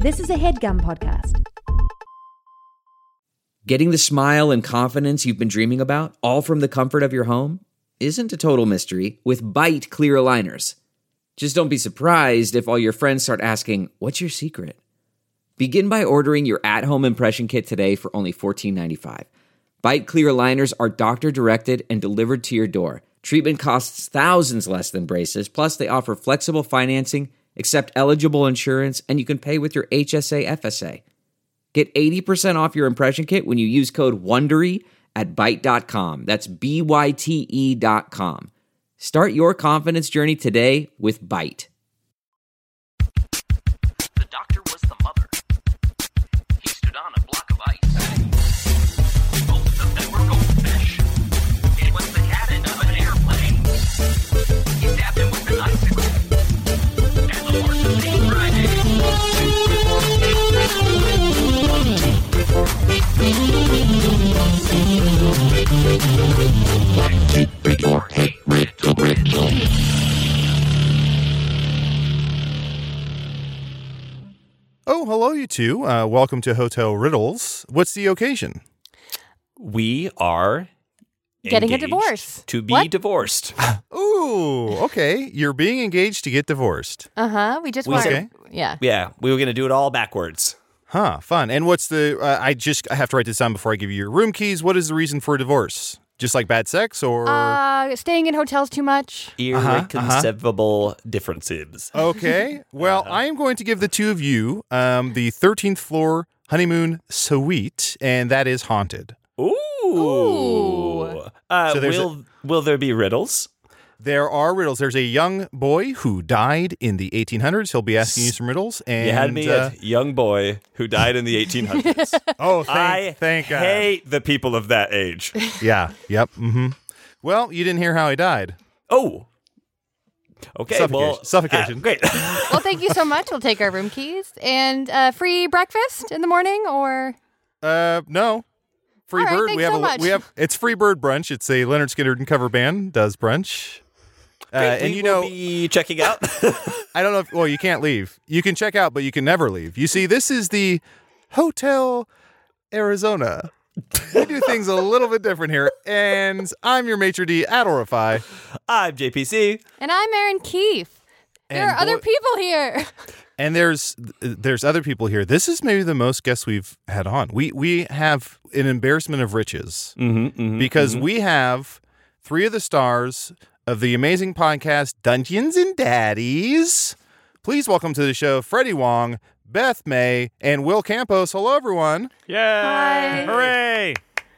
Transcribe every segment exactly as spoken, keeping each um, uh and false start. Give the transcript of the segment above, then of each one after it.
This is a HeadGum podcast. Getting the smile and confidence you've been dreaming about, all from the comfort of your home, isn't a total mystery with Byte clear aligners. Just don't be surprised if all your friends start asking, "What's your secret?" Begin by ordering your at-home impression kit today for only fourteen ninety-five. Byte clear aligners are doctor-directed and delivered to your door. Treatment costs thousands less than braces, plus they offer flexible financing, accept eligible insurance, and you can pay with your H S A F S A. Get eighty percent off your impression kit when you use code WONDERY at byte dot com. That's B Y T E dot com. Start your confidence journey today with Byte. The doctor was the mother. He stood on a block of ice. Both of them were goldfish. It was the cabin of an airplane. He stabbed him with an icicle. And the horse was named Friday. Oh, hello, you two. Uh, welcome to Hotel Riddles. What's the occasion? We are Getting a engaged divorce. To be What? divorced. Ooh, okay. You're being engaged to get divorced. Uh-huh. We just We want okay. Yeah. Yeah, we were going to do it all backwards. Huh, fun. And what's the, uh, I just, I have to write this down before I give you your room keys. What is the reason for a divorce? Just like bad sex or? Uh, staying in hotels too much. Irreconcilable differences. Okay. Well, I am going to give the two of you um, the thirteenth floor honeymoon suite, and that is haunted. Ooh. Ooh. Uh, So there's will, will there be riddles? There are riddles. There's a young boy who died in the eighteen hundreds. He'll be asking you some riddles. And, You had me uh, at young boy who died in the eighteen hundreds. oh, thank, I thank God. hate the people of that age. Yeah. Yep. Mm-hmm. Well, you didn't hear how he died. Oh. Okay, Suffocation. well. Suffocation. uh, great. Well, thank you so much. We'll take our room keys and uh, free breakfast in the morning, or Uh, no. Free All right, bird. thanks we have so a much. we have it's free bird brunch. It's a Leonard Skinner and cover band does brunch. Uh, Great, and we you will know, be checking out. I don't know if well, you can't leave. You can check out, but you can never leave. You see, this is the Hotel Arizona. We do things a little bit different here, and I'm your maitre d' Adorify. I'm J P C. and I'm Erin Keefe. There And are other boy- people here. And there's there's other people here. This is maybe the most guests we've had on. We we have an embarrassment of riches Mm-hmm, mm-hmm, because we have three of the stars of the amazing podcast Dungeons and Daddies. Please welcome to the show Freddie Wong, Beth May, and Will Campos. Hello, everyone. Yay! Hi. Hooray!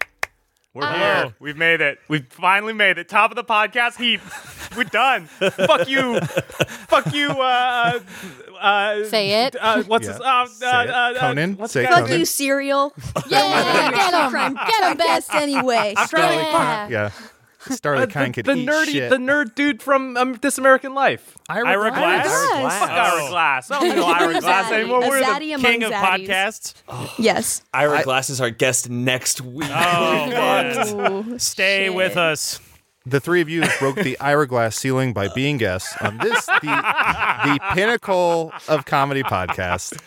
We're Uh, here. We've made it. We've finally made it. Top of the podcast heap. We're done. Fuck you. Fuck you. Uh, uh, Say it. Uh, what's Yeah. his? Uh, Say uh, it. uh, Conan? What's Say the it, guy- Conan. Fuck you, cereal. Yeah, get him. Crime Get him, Beth. podcast anyway. I'm trying to Yeah. Yeah. Star of Uh, the kind the, could the eat nerdy, shit. the nerd dude from um, This American Life. Ira Ira Glass? Glass. Ira Glass. Fuck Ira Glass. I don't know Ira Glass Zaddy. anymore. A We're zaddy the among king of zaddies. podcasts. Yes. Ira Glass is our guest next week. Oh, man. Ooh, Stay shit. with us. The three of you broke the Ira Glass ceiling by being guests on this, the, the pinnacle of comedy podcast.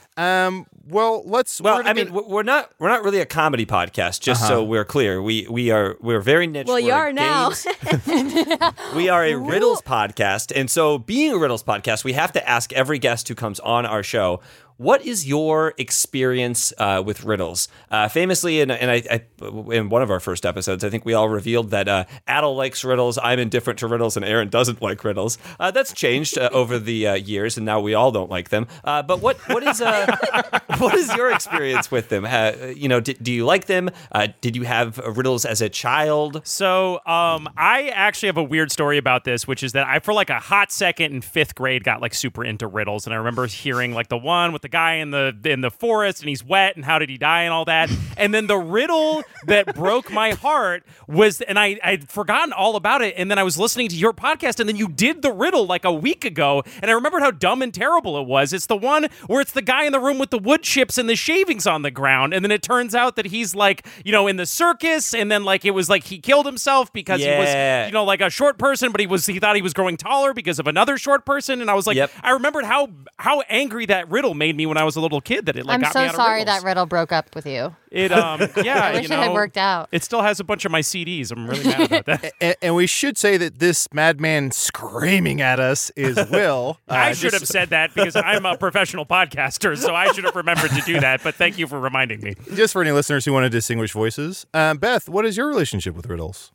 Um, well, let's. Well, we're gonna I mean, get- we're not we're not really a comedy podcast. Just so we're clear, we we are we're very niche. Well, you We're are now. games- We are a riddles podcast, and so being a riddles podcast, we have to ask every guest who comes on our show, what is your experience uh, with riddles? Uh, famously, in, in, I, I, in one of our first episodes, I think we all revealed that uh, Adel likes riddles, I'm indifferent to riddles, and Aaron doesn't like riddles. Uh, that's changed uh, over the uh, years, and now we all don't like them. Uh, but what what is uh, what is your experience with them? Uh, you know, d- do you like them? Uh, did you have uh, riddles as a child? So, um, I actually have a weird story about this, which is that I, for like a hot second in fifth grade, got like super into riddles, and I remember hearing like the one with the guy in the in the forest, and he's wet, and how did he die, and all that. And then the riddle that broke my heart was, and I I'd forgotten all about it, and then I was listening to your podcast, and then you did the riddle like a week ago, and I remembered how dumb and terrible it was. It's the one where it's the guy in the room with the wood chips and the shavings on the ground, and then it turns out that he's like, you know, in the circus, and then like it was like he killed himself because he Yeah. was, you know, like a short person, but he was he thought he was growing taller because of another short person, and I was like, Yep. I remembered how how angry that riddle made made me when I was a little kid that it like I'm got so me out sorry of riddles. that riddle broke up with you. It um yeah, I wish you it know, had worked out. It still has a bunch of my C Ds. I'm really mad about that. And, and we should say that this madman screaming at us is Will. Uh, I should just- have said that because I'm a professional podcaster, so I should have remembered to do that. But thank you for reminding me. Just for any listeners who want to distinguish voices, um, Beth, what is your relationship with riddles?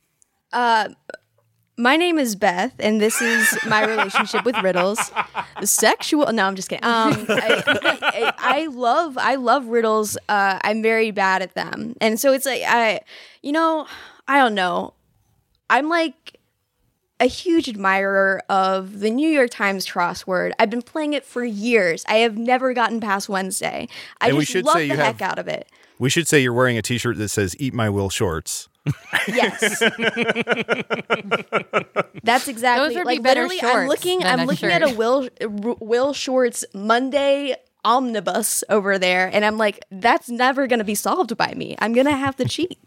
My name is Beth, and this is my relationship with riddles. Sexual? No, I'm just kidding. Um, I, I, I love, I love riddles. Uh, I'm very bad at them, and so it's like I, you know, I don't know. I'm like a huge admirer of the New York Times crossword. I've been playing it for years. I have never gotten past Wednesday. I And we just should love say the you heck have- out of it. We should say you're wearing a T-shirt that says "Eat My Will Shorts." Yes. That's exactly Those would be like better literally I'm shorts looking than I'm a looking shirt. at a Will Will Shorts Monday omnibus over there and I'm like that's never going to be solved by me. I'm going to have to cheat.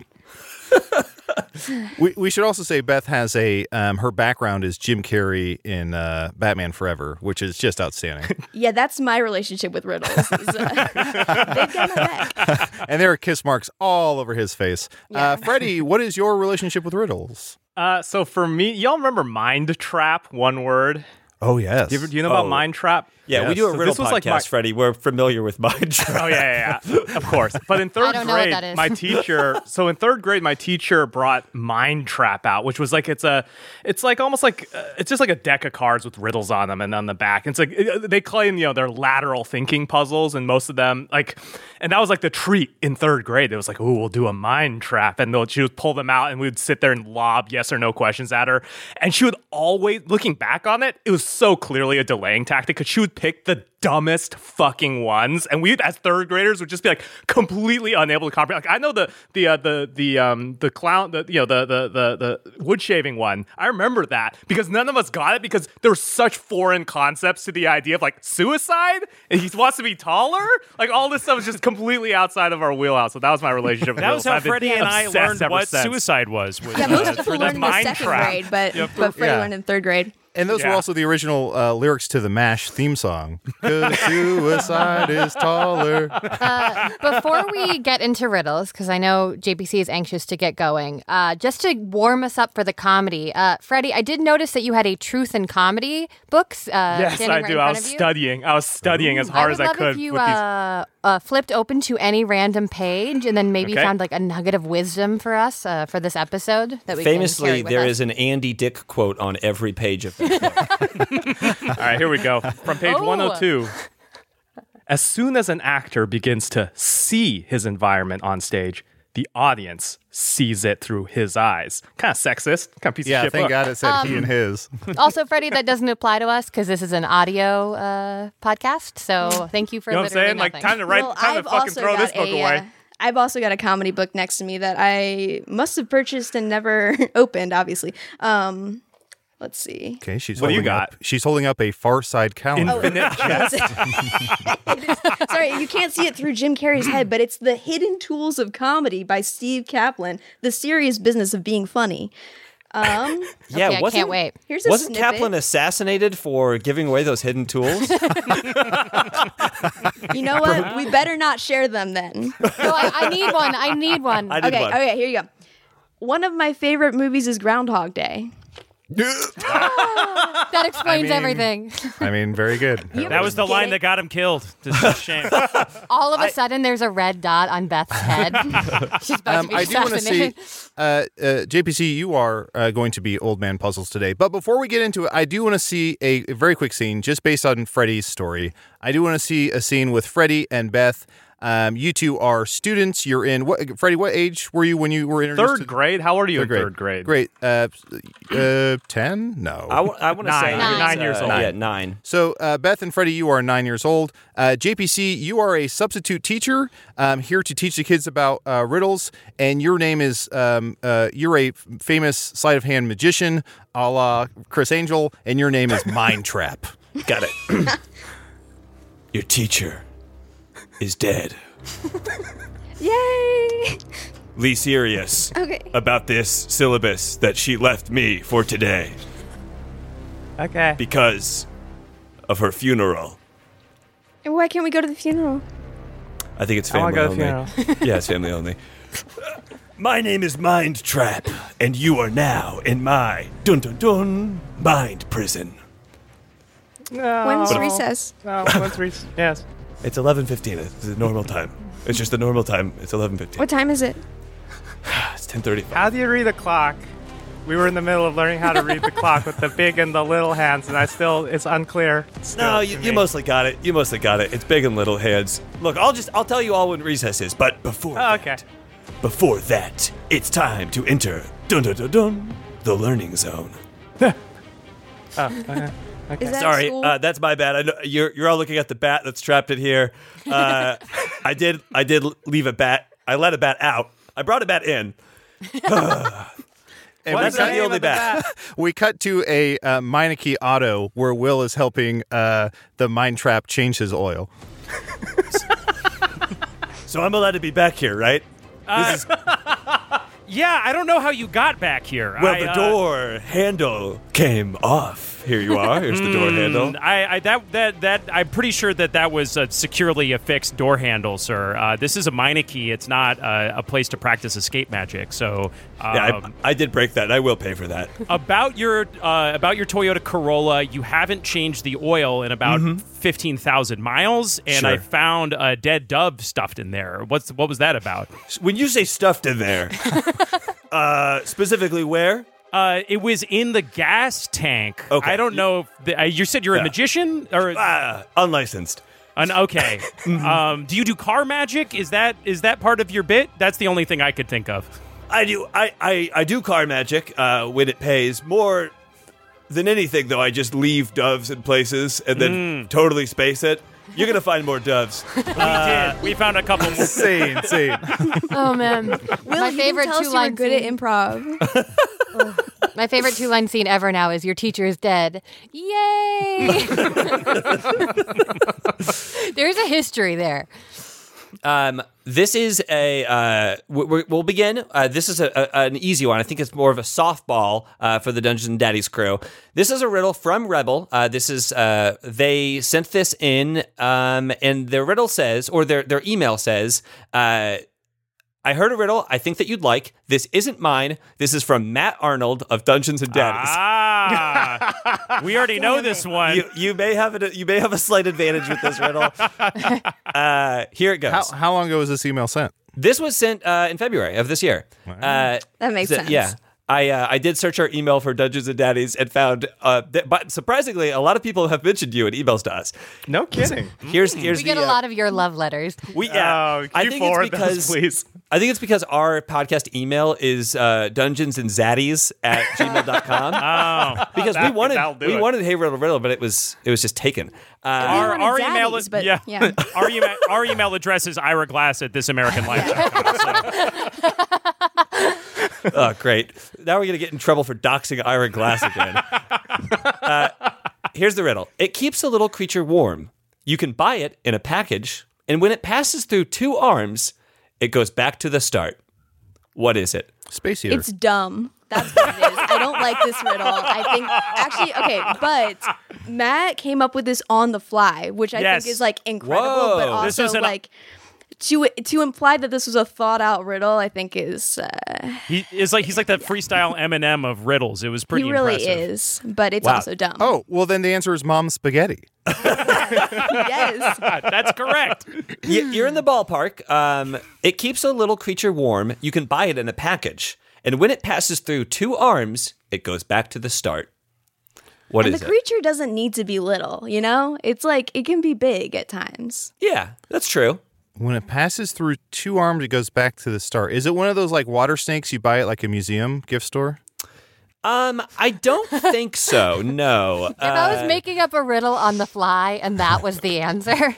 We we should also say Beth has a um, her background is Jim Carrey in uh, Batman Forever, which is just outstanding. Yeah, that's my relationship with riddles. is, uh, they've got my back. And there are kiss marks all over his face. Uh, Freddie, what is your relationship with riddles? Uh, so for me, y'all remember Mind Trap? One word. Oh yes. Do you, ever, do you know about Oh. Mind Trap? Yeah, we Yes. do a So riddle this was podcast, like my- Freddie. We're familiar with Mind Trap. Oh yeah, yeah, yeah. Of course. But in third don't know what grade, that is. my teacher. So in third grade, my teacher brought Mind Trap out, which was like it's a, it's like almost like uh, it's just like a deck of cards with riddles on them, and on the back, it's like it, they claim you know they're lateral thinking puzzles, and most of them like, and that was like the treat in third grade. It was like, oh, we'll do a Mind Trap, and they'll she would pull them out, and we would sit there and lob yes or no questions at her, and she would always, looking back on it, it was so clearly a delaying tactic because she would pick the dumbest fucking ones, and we as third graders would just be like completely unable to comprehend. Like I know the the uh, the the um the clown the you know the the the the wood shaving one. I remember that because none of us got it because there were such foreign concepts to the idea of like suicide and he wants to be taller. Like all this stuff is just completely outside of our wheelhouse. So that was my relationship. with That was riddles. how I've been Freddie and I obsessed learned ever what since. suicide was. was Yeah, most uh, people through the learned in the Mind second Trap. grade, but Yep. but Freddie Yeah. learned in third grade. And those were Yeah. also the original uh, lyrics to the MASH theme song. 'Cause suicide is taller. Before we get into riddles, because I know J P C is anxious to get going, uh, just to warm us up for the comedy, uh, Freddie, I did notice that you had a Truth and Comedy books. Uh, Yes, standing I right do. in I front was of you. studying. I was studying as hard I as would I love could if you with these. uh, uh, flipped open to any random page and then maybe Okay. found like a nugget of wisdom for us uh, for this episode that we can Famously, carry with there us. is an Andy Dick quote on every page of this book. All right, here we go. From page Oh. one oh two. As soon as an actor begins to see his environment on stage, the audience sees it through his eyes. Kind of sexist. Kind of piece Yeah, of shit thank book. God it said Um, he and his. Also, Freddie, that doesn't apply to us because this is an audio uh, podcast. So thank you for You know what I'm literally saying? Like, nothing. time to write, Well, time I've to fucking also throw this got book a, away. uh, I've also got a comedy book next to me that I must have purchased and never opened, obviously. Um, let's see. Okay, she's What do you holding got? up. She's holding up a Far Side calendar. Infinite jest. Sorry, you can't see it through Jim Carrey's head, but it's The Hidden Tools of Comedy by Steve Kaplan, The Serious Business of Being Funny. Um, Yeah, Okay, I wasn't, can't wait. here's a Wasn't snippet. Kaplan assassinated for giving away those hidden tools? You know what? We better not share them then. No, I, I need one. I need one. I did Okay, one. okay, here you go. One of my favorite movies is Groundhog Day. That explains mean- everything. I mean, very good. That was the Get line it? that got him killed. This is a shame. All of a sudden, there's a red dot on Beth's head. She's about Um, to be I do want to assassinated. see, uh, uh, J P C, you are uh, going to be Old Man Puzzles today. But before we get into it, I do want to see a, a very quick scene just based on Freddie's story. I do want to see a scene with Freddie and Beth. Um, you two are students. You're in what? Freddie, what age were you when you were introduced? Third to, grade? How old are you Third in third grade? Great. Uh, uh, ten? No. I, w- I want to Nine. say You're Nine. nine years uh, old. Yeah, nine. So, uh, Beth and Freddie, you are nine years old. Uh, J P C, you are a substitute teacher um, here to teach the kids about uh, riddles. And your name is, um, uh, you're a f- famous sleight of hand magician a la Chris Angel, and your name is Mind Trap. Got it. Your teacher is dead. Yay! Lee Sirius. Okay. About this syllabus that she left me for today Okay. because of her funeral. And why can't we go to the funeral? I think it's I wanna family go to only. the funeral. Yeah, it's family only. My name is Mind Trap, and you are now in my dun dun dun mind prison. No. When's recess? No, when's recess? Yes. It's eleven fifteen. It's the normal time. It's just the normal time. It's eleven fifteen. What time is it? It's ten thirty-five. How do you read a clock? We were in the middle of learning how to read the clock with the big and the little hands, and I still, it's unclear. still No, to you, me. you mostly got it. You mostly got it. It's big and little hands. Look, I'll just I'll tell you all when recess is, but before Oh, okay. that, before that, it's time to enter dun dun dun dun the learning zone. Is that Sorry, school? uh, that's my bad. I know you're you're all looking at the bat that's trapped in here. Uh, I did I did leave a bat. I let a bat out. I brought a bat in. And That's we not cut, the only bat. we cut to a uh, Meineke auto where Will is helping uh, the Mind Trap change his oil. So I'm allowed to be back here, right? Uh, This is, Yeah, I don't know how you got back here. well, I, the uh, door handle came off. Here you are. Here's the door handle. I, I that that that I'm pretty sure that that was a securely affixed door handle, sir. Uh, this is a Meineke. It's not uh, a place to practice escape magic. So, um, Yeah, I, I did break that. And I will pay for that. about your uh, about your Toyota Corolla, you haven't changed the oil in about fifteen thousand miles, and I Sure. found a dead dove stuffed in there. What's what was that about? When you say stuffed in there, uh, specifically where? Uh, it was in the gas tank. Okay. I don't know. If the, uh, you said you're Yeah. a magician, or Ah, unlicensed. an okay. um, do you do car magic? Is that is that part of your bit? That's the only thing I could think of. I do. I, I, I do car magic uh, when it pays. More than anything, though, I just leave doves in places and then totally space it. You're gonna find more doves. We did. We found a couple more. Insane, insane. Oh man, Will, my you favorite didn't tell us two you were line good at scene. improv. My favorite two line scene ever now is your teacher is dead. Yay! There's a history there. Um, this is a. Uh, we, we'll begin. Uh, this is a, a, an easy one. I think it's more of a softball uh, for the Dungeons and Daddies crew. This is a riddle from Rebel. Uh, this is. Uh, they sent this in, um, and their riddle says, or their their email says. Uh, I heard a riddle I think that you'd like. This isn't mine. This is from Matt Arnold of Dungeons and Daddies. Ah, we already know this one. You, you may have a, you may have a slight advantage with this riddle. Uh, here it goes. How, how long ago was this email sent? This was sent uh, in February of this year. Uh, That makes so- sense. Yeah. I uh, I did search our email for Dungeons and Daddies and found, uh, that, but surprisingly, a lot of people have mentioned you in emails to us. No kidding. Here's here's We the, get a uh, lot of your love letters. We yeah. Oh, I you think it's forward because those, please. I think it's because our podcast email is uh, Dungeons and Zaddies at gmail dot com. Oh. Because we That- wanted that'll do we it. wanted Hey Riddle Riddle, but it was it was just taken. Uh, Our, wanted our email zaddies, is but- yeah. yeah. our email our email address is Ira Glass at thisamericanlife. Oh, great. Now we're going to get in trouble for doxing Ira Glass again. uh, here's the riddle. It keeps a little creature warm. You can buy it in a package, and when it passes through two arms, it goes back to the start. What is it? Space Heater. It's dumb. That's what it is. I don't like this riddle. I think actually okay, but Matt came up with this on the fly, which I Yes. think is like incredible, Whoa. but This also was an- like to to imply that this was a thought out riddle, I think is uh, He is like he's like that freestyle Eminem of riddles. It was pretty he really impressive. is, but it's Wow. also dumb. Oh, well, then the answer is Mom Spaghetti. yes. That's correct. Y- You're in the ballpark. Um, it keeps a little creature warm. You can buy it in a package, and when it passes through two arms, it goes back to the start. What And is the it? creature doesn't need to be little, you know? It's like it can be big at times. Yeah, that's true. When it passes through two arms, it goes back to the start. Is it one of those like water snakes you buy at like a museum gift store? Um, I don't think so. No. If I was Uh, making up a riddle on the fly and that was the answer,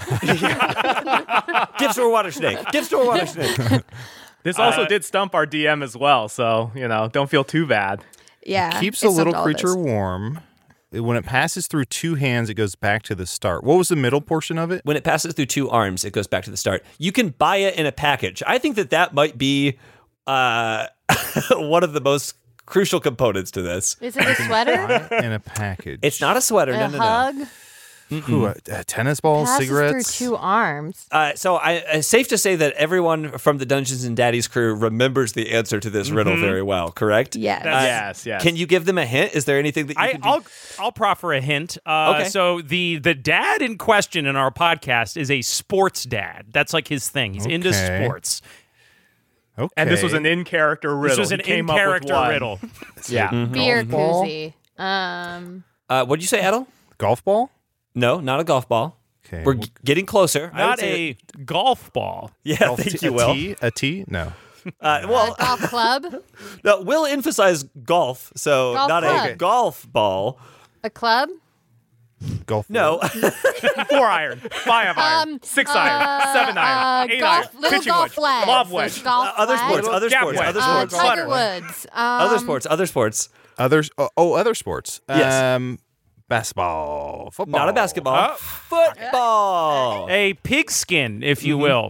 gift store water snake. Gift store water snake. This also Uh, did stump our D M as well, so, you know, don't feel too bad. Yeah. Keeps it a little stumped all of creature us. warm. When it passes through two hands, it goes back to the start. What was the middle portion of it? When it passes through two arms, it goes back to the start. You can buy it in a package. I think that that might be uh, one of the most crucial components to this. is it a sweater? In a package. It's not a sweater. A no, no, no. hug? Ooh, uh, uh, tennis balls, Passes cigarettes. through two arms. Uh, so I, it's safe to say that everyone from the Dungeons and Daddies crew remembers the answer to this riddle very well, correct? Yes. Uh, Yes, yes. Can you give them a hint? Is there anything that you I, can do? I'll I'll proffer a hint. Uh, Okay. So the the dad in question in our podcast is a sports dad. That's like his thing. He's into Okay. sports. Okay. And this was an in-character riddle. This was He an came up with in-character one. riddle. Yeah. Beer ball? koozie. Um, Uh, what'd you say, Adel? golf ball. No, not a golf ball. Okay. We're g- getting closer. I would Not say- a golf ball. Yeah, golf thank t- you, a Will. tee? A tee? No. Uh, well, golf club. no, Will emphasized golf, so Golf not a club. golf ball. A club. Golf. No, Four iron, five iron, Um, six iron, seven iron, Uh, eight golf, iron, little pitching golf wedge, flags. lob wedge. Golf other flag. sports, other Gap sports, wedge. other Uh, sports, Tiger Clutter. Woods. Um, other sports, other sports. Others. Oh, oh, other sports. Yes. Um, basketball, football. Not a basketball. Football. A pigskin, if you will.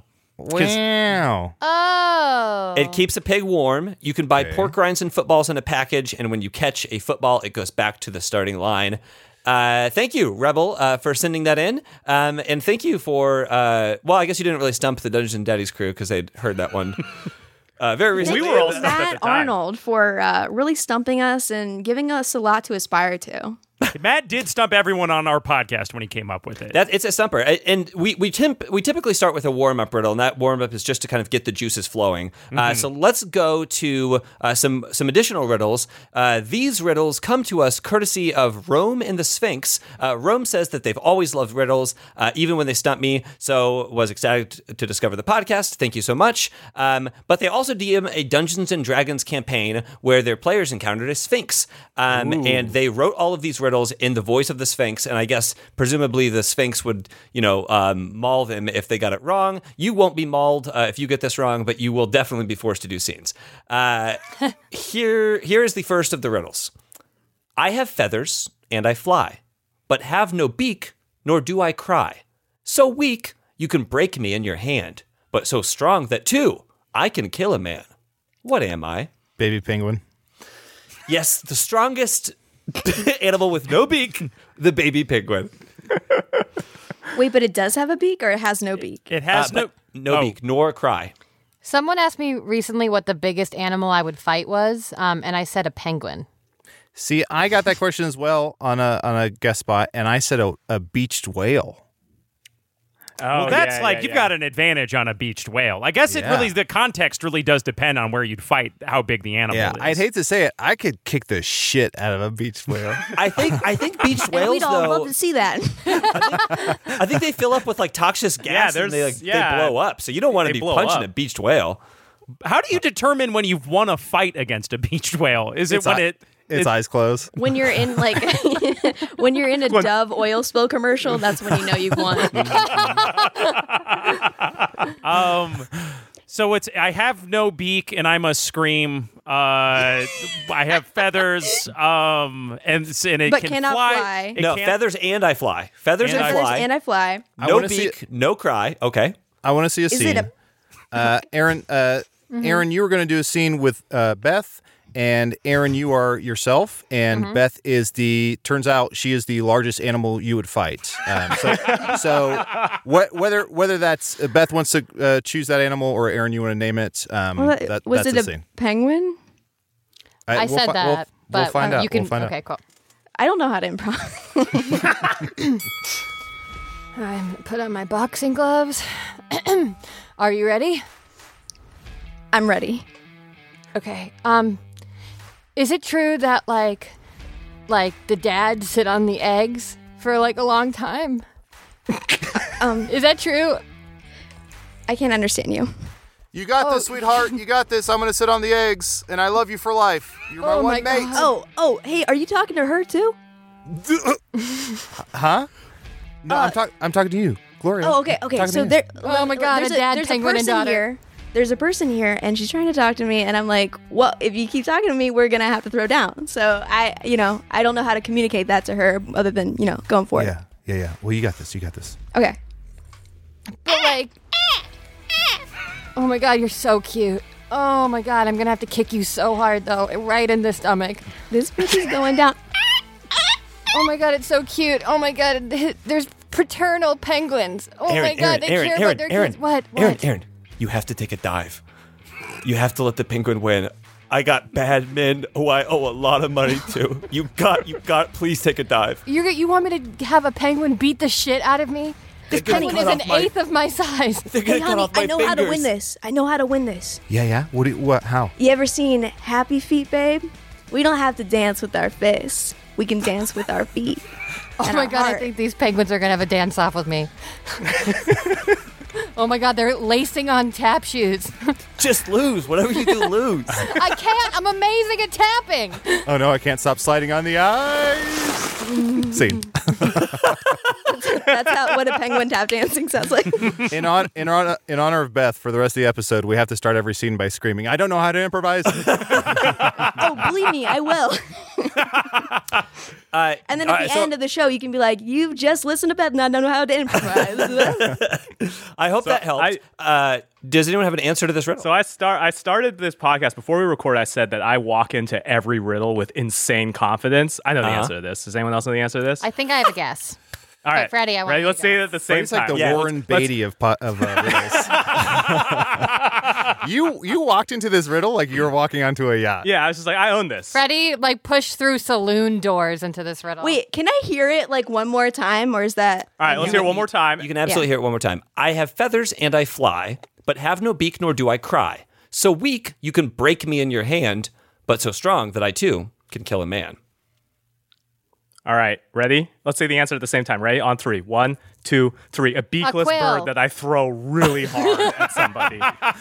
Wow. Oh. It keeps a pig warm. You can buy Okay. pork rinds and footballs in a package, and when you catch a football, it goes back to the starting line. Uh, thank you, Rebel, uh, for sending that in. Um, and thank you for, uh, well, I guess you didn't really stump the Dungeons and Daddies crew because they'd heard that one uh, very recently. We were all- Thank at Matt the time. Arnold for uh, really stumping us and giving us a lot to aspire to. Matt did stump everyone on our podcast when he came up with it. That, it's a stumper. I- And we we, temp, we typically start with a warm-up riddle, and that warm-up is just to kind of get the juices flowing. Uh, so let's go to uh, some, some additional riddles. Uh, these riddles come to us courtesy of Rome and the Sphinx. Uh, Rome says that they've always loved riddles, uh, even when they stump me, so was excited to discover the podcast. Thank you so much. Um, but they also D M a Dungeons and Dragons campaign where their players encountered a Sphinx. Um, and they wrote all of these riddles in the voice of the Sphinx, and I guess presumably the Sphinx would, you know, um, maul them if they got it wrong. You won't be mauled uh, if you get this wrong, but you will definitely be forced to do scenes. Uh, here, here is the first of the riddles. I have feathers and I fly, but have no beak, nor do I cry. So weak you can break me in your hand, but so strong that too I can kill a man. What am I? Baby penguin. Yes, the strongest animal with no beak, the baby penguin. Wait, but it does have a beak or it has no beak? It has Uh, no but no oh. beak, nor cry. Someone asked me recently what the biggest animal I would fight was, um, and I said a penguin. See, I got that question as well on a on a guest spot, and I said a, a beached whale. Oh, Well, that's yeah, like yeah, you've yeah. got an advantage on a beached whale. I guess it Yeah. really, the context really does depend on where you'd fight, how big the animal Yeah, is. I'd hate to say it. I could kick the shit out of a beached whale. I think I think beached And whales we'd all though. love to see that. I think they fill up with like toxic gas and there's- they like yeah. they blow up. So you don't want to They be blow punching up. a beached whale. How do you determine when you've won a fight against a beached whale? Is it It's when eye- it? Its it- eyes closed. When you're in like when you're in a Dove oil spill commercial, that's when you know you've won. Um, so it's I have no beak and I must scream. Uh, I have feathers. Um, and s- and it But can cannot fly. fly. It No, can't- feathers and I fly. Feathers And and, I Feathers fly. and I fly. I no wanna see beak, no cry. Okay. I want to see a Is scene. it a uh, Aaron, uh, Aaron, you were going to do a scene with uh, Beth, and Aaron, you are yourself, and Beth is the. Turns out she is the largest animal you would fight. Um, so, so what, whether whether that's uh, Beth wants to uh, choose that animal or Aaron, you want to name it. Um, Well, that- that, was that's it the a scene. penguin? I, I we'll said fi- that, we'll, but we'll find uh, out. you can. we'll find okay, out. cool. I don't know how to improv. I put on my boxing gloves. Are you ready? I'm ready. Okay. Um, is it true that like, like the dads sit on the eggs for like a long time? Um, Is that true? I can't understand you. You got this, sweetheart. You got this. I'm going to sit on the eggs, and I love you for life. You're my Oh one my mate. God. Oh, oh, hey, are you talking to her too? Huh? No, I'm, Uh, talk- I'm talking to you, Gloria. Oh, okay, okay. Talking to So you. there. Oh my God, there's a dad, there's penguin, a and person daughter. here. There's a person here, and she's trying to talk to me, and I'm like, well, if you keep talking to me, we're gonna have to throw down. So I, you know, I don't know how to communicate that to her other than you know going for Yeah, yeah, yeah. Well, you got this. You got this. it. Okay. But like, oh my God, you're so cute. Oh my God, I'm gonna have to kick you so hard though, right in the stomach. This bitch is going down. Oh my god, it's so cute. Oh my god, there's paternal penguins. Oh Aaron, my god, Aaron, they Aaron, care Aaron, about their Aaron, kids. What? What? Aaron, Aaron, you have to take a dive. You have to let the penguin win. I got bad men who I owe a lot of money to. You got, you got. Please take a dive. You're, you want me to have a penguin beat the shit out of me? This They're gonna penguin cut is an off my- eighth of my size. They're Hey, gonna cut honey, off my I know how to fingers. win this. I know how to win this. Yeah, yeah. What? Do you, what? How? You ever seen Happy Feet, babe? We don't have to dance with our fists. We can dance with our feet. Oh and my our god, I heart. think these penguins are gonna have a dance off with me. Oh my god, they're lacing on tap shoes. Just lose. Whatever you do, lose. I can't. I'm amazing at tapping. Oh no, I can't stop sliding on the ice. Scene. That's how what a penguin tap dancing sounds like. In on in on in honor of Beth, for the rest of the episode, we have to start every scene by screaming, "I don't know how to improvise." Oh, believe me, I will. Uh, And then all at right, the so end of the show, you can be like, "You've just listened to Beth, and I don't know how to improvise." I hope that helped. uh, does anyone have an answer to this riddle? So I start. I started this podcast before we record. I said that I walk into every riddle with insane confidence. I know the Uh-huh. answer to this. Does anyone else know the answer to this? I think I have a guess. All right, Freddie, I want ready? you Let's to say go. it at the same It's like time. the Yeah, Warren let's- let's- Beatty of po- of uh, riddles. you you walked into this riddle like you were walking onto a yacht. Yeah, I was just like, I own this. Freddie, like, push through saloon doors into this riddle. Wait, can I hear it like one more time, or is that? All right, let's hear it one more time. You can absolutely Yeah. hear it one more time. I have feathers and I fly, but have no beak nor do I cry. So weak, you can break me in your hand, but so strong that I too can kill a man. All right, ready? Let's say the answer at the same time. Ready? On three. One, two, three. A beakless quill. bird that I throw really hard at somebody.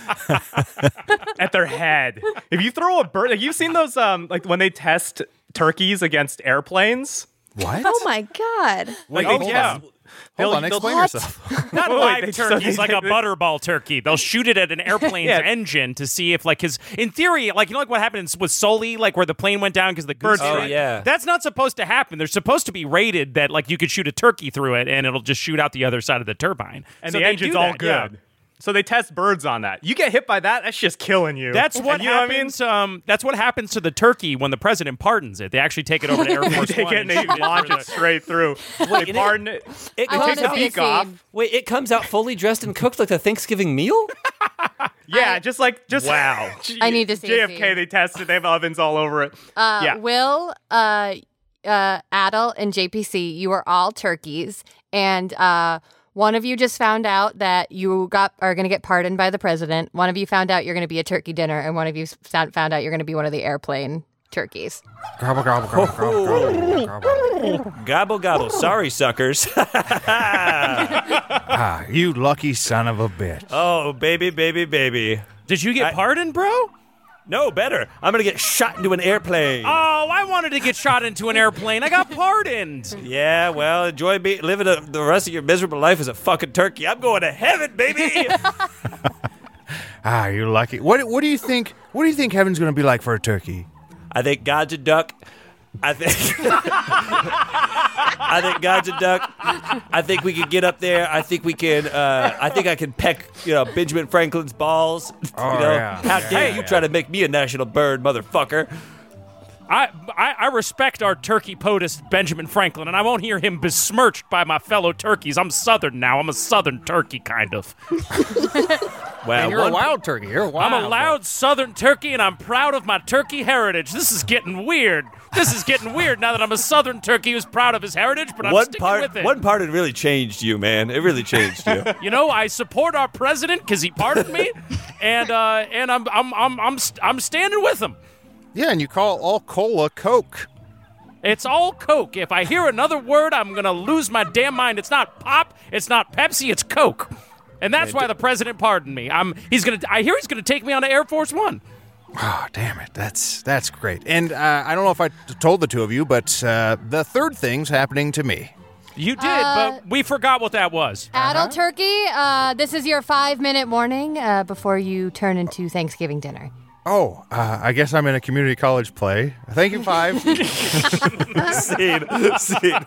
At their head. If you throw a bird, like you've seen those, um, like when they test turkeys against airplanes. What? Oh my god! Wait, Like, hold they- yeah. on. They'll- Hold on, they'll- explain What? yourself. Not Wait, live they- so turkeys, they- like a they- butterball turkey. They'll shoot it at an airplane's Yeah. engine to see if, like, his. In theory, like you know, like what happened with Sully, like where the plane went down because the goose. Birds Oh, fly. yeah. That's not supposed to happen. They're supposed to be rated that, like, you could shoot a turkey through it and it'll just shoot out the other side of the turbine. And So the they engine's do all that, good. yeah. So they test birds on that. You get hit by that, that's just killing you. That's And what you know what I mean? happens. Um, that's what happens to the turkey when the president pardons it. They actually take it over to Air Force They One get and and shoot they it launch through it the- straight through. They and it- pardon it. It I They want take to the see a beak off. scene. Wait, it comes out fully dressed and cooked like a Thanksgiving meal? Yeah, I- just like just Wow. I need to see a J F K. scene. They test it. They have ovens all over it. Uh, yeah. Will, uh, uh, Adel, and J P C, you are all turkeys, and uh, one of you just found out that you got are going to get pardoned by the president. One of you found out you're going to be a turkey dinner, and one of you found found out you're going to be one of the airplane turkeys. Gobble, gobble, gobble, gobble, gobble, gobble. Gobble, gobble. Sorry, suckers. Ah, you lucky son of a bitch. Oh, baby, baby, baby. Did you get I- pardoned, bro? No, better. I'm going to get shot into an airplane. Oh, I wanted to get shot into an airplane. I got pardoned. Yeah, well, enjoy be- living a, the rest of your miserable life as a fucking turkey. I'm going to heaven, baby. Ah, you lucky. What What do you think? What do you think heaven's going to be like for a turkey? I think God's a duck. I think I think God's a duck. I think we can get up there. I think we can. Uh, I think I can peck, you know, Benjamin Franklin's balls. Oh, you know, yeah. how Yeah, dare yeah. you try to make me a national bird, motherfucker? I, I I respect our turkey POTUS, Benjamin Franklin, and I won't hear him besmirched by my fellow turkeys. I'm Southern now. I'm a Southern turkey, kind of. Well, And you're one- a wild turkey. You're a wild. I'm a loud Southern turkey, and I'm proud of my turkey heritage. This is getting weird. This is getting weird now that I'm a Southern turkey who's proud of his heritage, but I'm one sticking part, with it. one part, it really changed you, man. It really changed you. You know, I support our president because he pardoned me, and uh, and I'm I'm I'm I'm st- I'm standing with him. Yeah, and you call all cola Coke. It's all Coke. If I hear another word, I'm gonna lose my damn mind. It's not pop. It's not Pepsi. It's Coke, and that's why the president pardoned me. I'm. He's gonna. I hear he's gonna take me on to Air Force One. Oh, damn it. That's that's great. And uh, I don't know if I t- told the two of you, but uh, the third thing's happening to me. You did, Uh, but we forgot what that was. Adel turkey, uh, this is your five minute warning uh, before you turn into Thanksgiving dinner. Oh, uh, I guess I'm in a community college play. Thank you, Five. Scene, scene.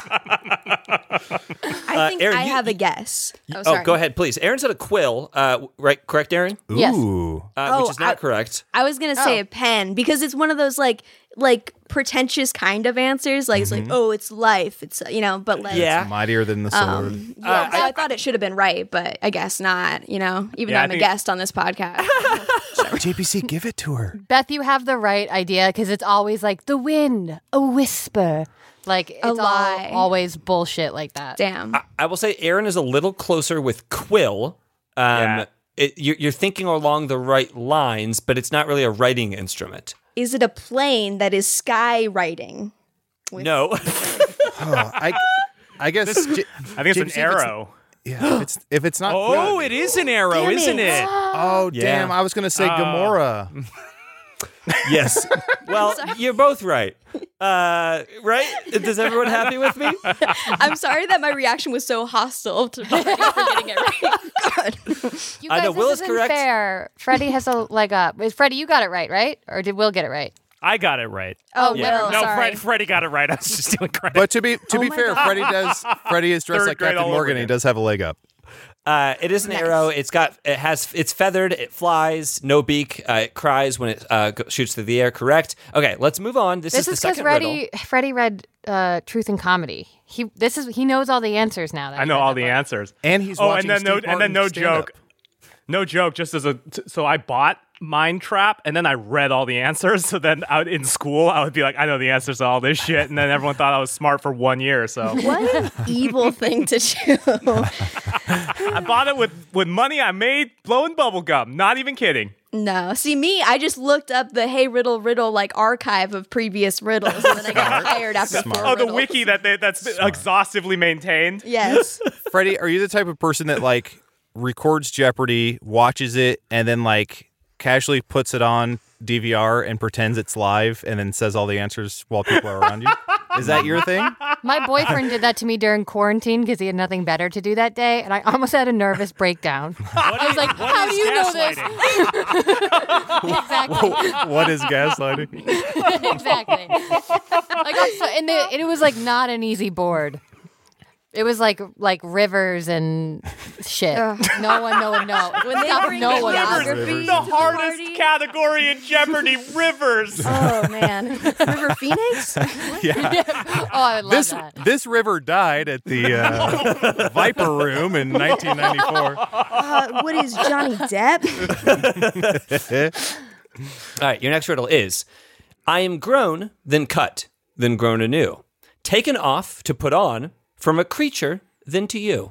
I think Aaron, I you- have a guess. Oh, Oh, sorry. go ahead, please. Aaron said a quill. Uh, right? Correct, Aaron? Yes. Ooh. Uh, Oh, which is not I- correct. I was gonna say Oh. a pen because it's one of those like like pretentious kind of answers. Like it's like, oh, it's life. It's you know, but like Yeah. Mightier than the sword. Um, yeah, Uh, so I, I- thought it should have been right, but I guess not. You know, even Yeah, I though I'm a think- guest on this podcast. J P C, give it to her. Beth, you have the right idea because it's always like the wind, a whisper. Like it's all, lie. always bullshit like that. Damn. I, I will say Aaron is a little closer with Quill. Um, Yeah. it, you're, you're thinking along the right lines, but it's not really a writing instrument. Is it a plane that is skywriting? No. Oh, I, I guess. J- I think it's J P an C, if it's- arrow. Yeah, if it's, if it's not. Oh, Quill- it is an arrow, Damn isn't it. it? Oh, Yeah. damn. I was going to say Gamora. Yes. Well, you're both right. Uh, right? Is everyone happy with me? I'm sorry that my reaction was so hostile to Freddie for getting it right. God. You I guys, know, Will this is isn't correct. fair. Freddie has a leg up. Wait, Freddie, you got it right, right? Or did Will get it right? I got it right. Oh, Yeah. Will, No, sorry. Fred, Freddie got it right. I was just doing credit. But to be to Oh be my fair, God. Freddie does. Freddie is dressed Third like grade Captain all over Morgan. He again. does have a leg up. Uh, it is an Nice. arrow. It's got. It has. It's feathered. It flies. No beak. Uh, it cries when it uh, go- shoots through the air. Correct. Okay, let's move on. This, This is is the because second riddle. Freddie Freddie read uh, Truth and Comedy. He this is he knows all the answers now. That I he know read all that the book. answers. And he's oh, watching and then no, Steve and then Martin no stand-up. joke, no joke. Just as a, t- so I bought Mind Trap, and then I read all the answers. So then out in school, I would be like, I know the answers to all this shit, and then everyone thought I was smart for one year. So What an evil thing to do. I bought it with with money I made blowing bubble gum. Not even kidding. No. See, me, I just looked up the Hey Riddle Riddle like archive of previous riddles, and then I got tired after four Oh, the riddles. wiki that they, that's exhaustively maintained. Yes. Freddie, are you the type of person that like records Jeopardy, watches it, and then like casually puts it on D V R and pretends it's live, and then says all the answers while people are around you? Is that your thing? My boyfriend did that to me during quarantine because he had nothing better to do that day, and I almost had a nervous breakdown. What I was is- like, what "How is do you know this?" gaslighting? Exactly. What is gaslighting? exactly. Like, I'm so, and, the, and it was like not an easy board. It was like like rivers and shit. No one, no one, no. When they Stuff bring no the one geography knows. The to hardest party. category in Jeopardy, rivers. Oh, man. River Phoenix? Yeah. Oh, I love This that. this river died at the uh, Viper Room in nineteen ninety-four. Uh, what is Johnny Depp? All right, your next riddle is: I am grown, then cut, then grown anew, taken off to put on from a creature, then to you.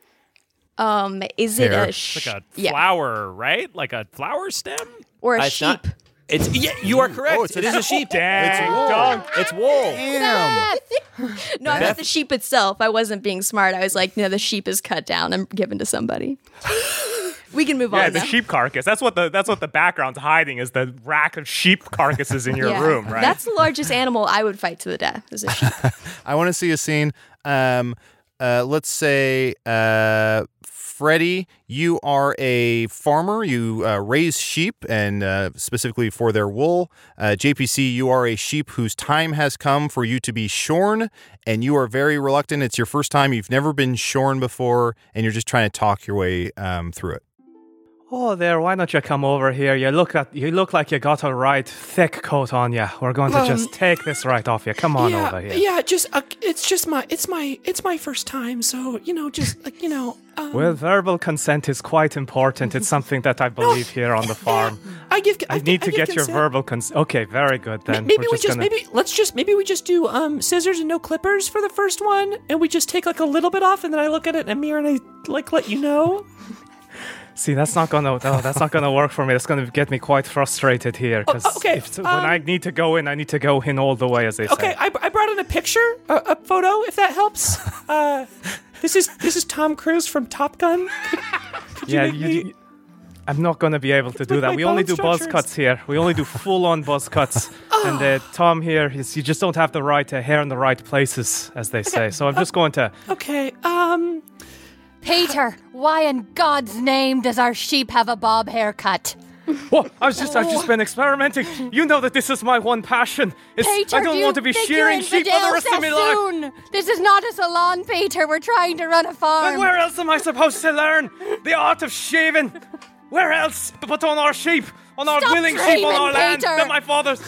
Um, is it Hair. a sh- Like a yeah, flower, right? Like a flower stem? or a Uh, it's sheep? not- It's yeah, you are correct. Oh, it's a it is a sheep. Dang, wool. dog. It's wool. Damn. No, I meant the sheep itself. I wasn't being smart. I was like, no, the sheep is cut down and given to somebody. We can move Yeah, on the now. sheep carcass. That's what the that's what the background's hiding is the rack of sheep carcasses in your Yeah. room, right? That's the largest animal I would fight to the death. Is a sheep. I want to see a scene. Um, uh, let's say, uh, Freddie, you are a farmer. You uh, raise sheep, and uh, specifically for their wool. Uh, J P C, you are a sheep whose time has come for you to be shorn, and you are very reluctant. It's your first time. You've never been shorn before, and you're just trying to talk your way um, through it. Oh, there. Why don't you come over here? You look at you look like you got a right thick coat on you. We're going to just take this right off you. Come on over here. Yeah, just uh, it's just my it's my it's my first time, so you know, just like you know. Um, Well, verbal consent is quite important. It's something that I believe here on the farm. I give. I I, need I to give get your consent. verbal consent. Okay, very good then. Maybe We're we just gonna... maybe let's just maybe we just do um scissors and no clippers for the first one, and we just take like a little bit off, and then I look at it in a mirror and I like let you know. See, that's not gonna. No, that's not gonna work for me. That's gonna get me quite frustrated here. Because Oh, okay, when um, I need to go in, I need to go in all the way, as they Okay, say. I, I brought in a picture, a, a photo, if that helps. Uh, this is this is Tom Cruise from Top Gun. yeah, make you, me- you- I'm not gonna be able to do with that. my We only bone do buzz structures. cuts here. We only do full-on buzz cuts. And uh, Tom here, he's, you just don't have the right uh, hair in the right places, as they say. So I'm just going to. Okay, um, Peter, why in God's name does our sheep have a bob haircut? Whoa! I was just, I've just been experimenting. You know that this is my one passion. It's, Peter, I don't do you want to be think shearing you're in sheep for the Vidal rest of my life. Sassoon? This is not a salon, Peter. We're trying to run a Then farm. where else am I supposed to learn the art of shaving? Where else but on our sheep, on our Stop willing sheep on dreaming, our land Peter. that my fathers.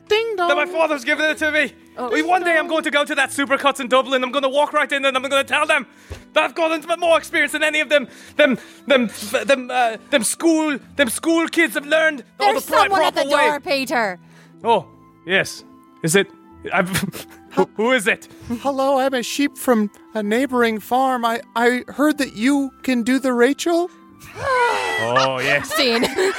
Ding dong. That my father's given it to me. Oh. One day I'm going to go to that Supercuts in Dublin. I'm going to walk right in and I'm going to tell them that I've got into more experience than any of them, them, them, them, uh, them school, them school kids have learned all There's the pri- someone at proper the way. door, Peter. Oh, yes. Is it? I've, who, who is it? Hello, I'm a sheep from a neighboring farm. I, I heard that you can do the Rachel. Oh, yes. Scene.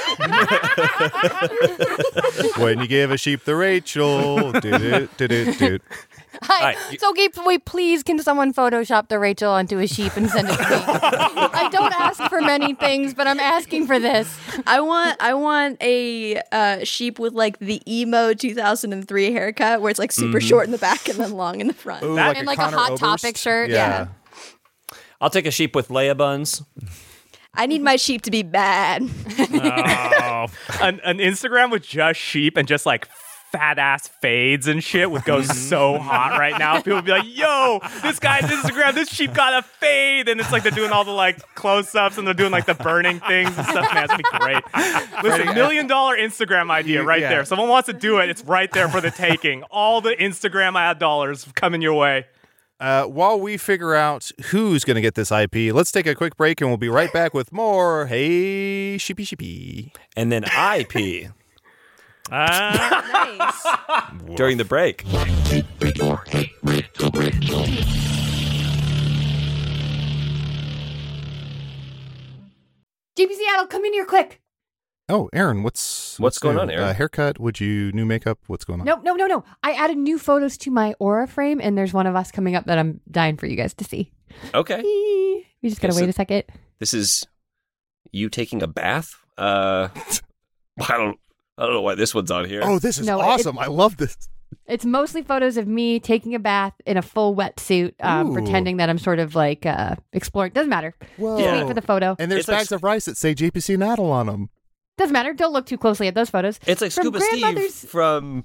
When you give a sheep the Rachel. Do-do-do-do-do. Hi. right, you- So, Gabe, wait, please, can someone Photoshop the Rachel onto a sheep and send it to me? I don't ask for many things, but I'm asking for this. I want I want a uh, sheep with like the emo two thousand three haircut where it's like super short in the back and then long in the front. Ooh, That- And like a Connor Hot Oberst. Topic shirt, yeah. I'll take a sheep with Leia buns. I need my sheep to be bad. Oh. an, an Instagram with just sheep and just like fat ass fades and shit would go so hot right now. People would be like, yo, this guy's Instagram, this sheep got a fade. And it's like they're doing all the like close ups and they're doing like the burning things and stuff. Man, that's be great. Listen, million dollar Instagram idea right Yeah. there. If someone wants to do it, it's right there for the taking. All the Instagram ad dollars coming your way. Uh, while we figure out who's going to get this I P, let's take a quick break and we'll be right back with more Hey Sheepy Sheepy. And then I pee Ah. Nice. during the break. J P Seattle, come in here quick. Oh, Aaron, what's What's going new? on, Aaron? Uh, haircut? Would you new makeup? What's going on? No, no, no, no. I added new photos to my Aura frame, and there's one of us coming up that I'm dying for you guys to see. Okay. We just gotta Okay, wait so- a second. This is you taking a bath? Uh, I don't, I don't know why this one's on here. Oh, this is No, it- awesome. I love this. It's mostly photos of me taking a bath in a full wetsuit, um, Ooh. pretending that I'm sort of like uh, exploring. Doesn't matter. Whoa. Just wait for the photo. And there's It's like bags of rice that say J P C Naddle on them. Doesn't matter. Don't look too closely at those photos. It's like From Scuba Steve grandmother's- from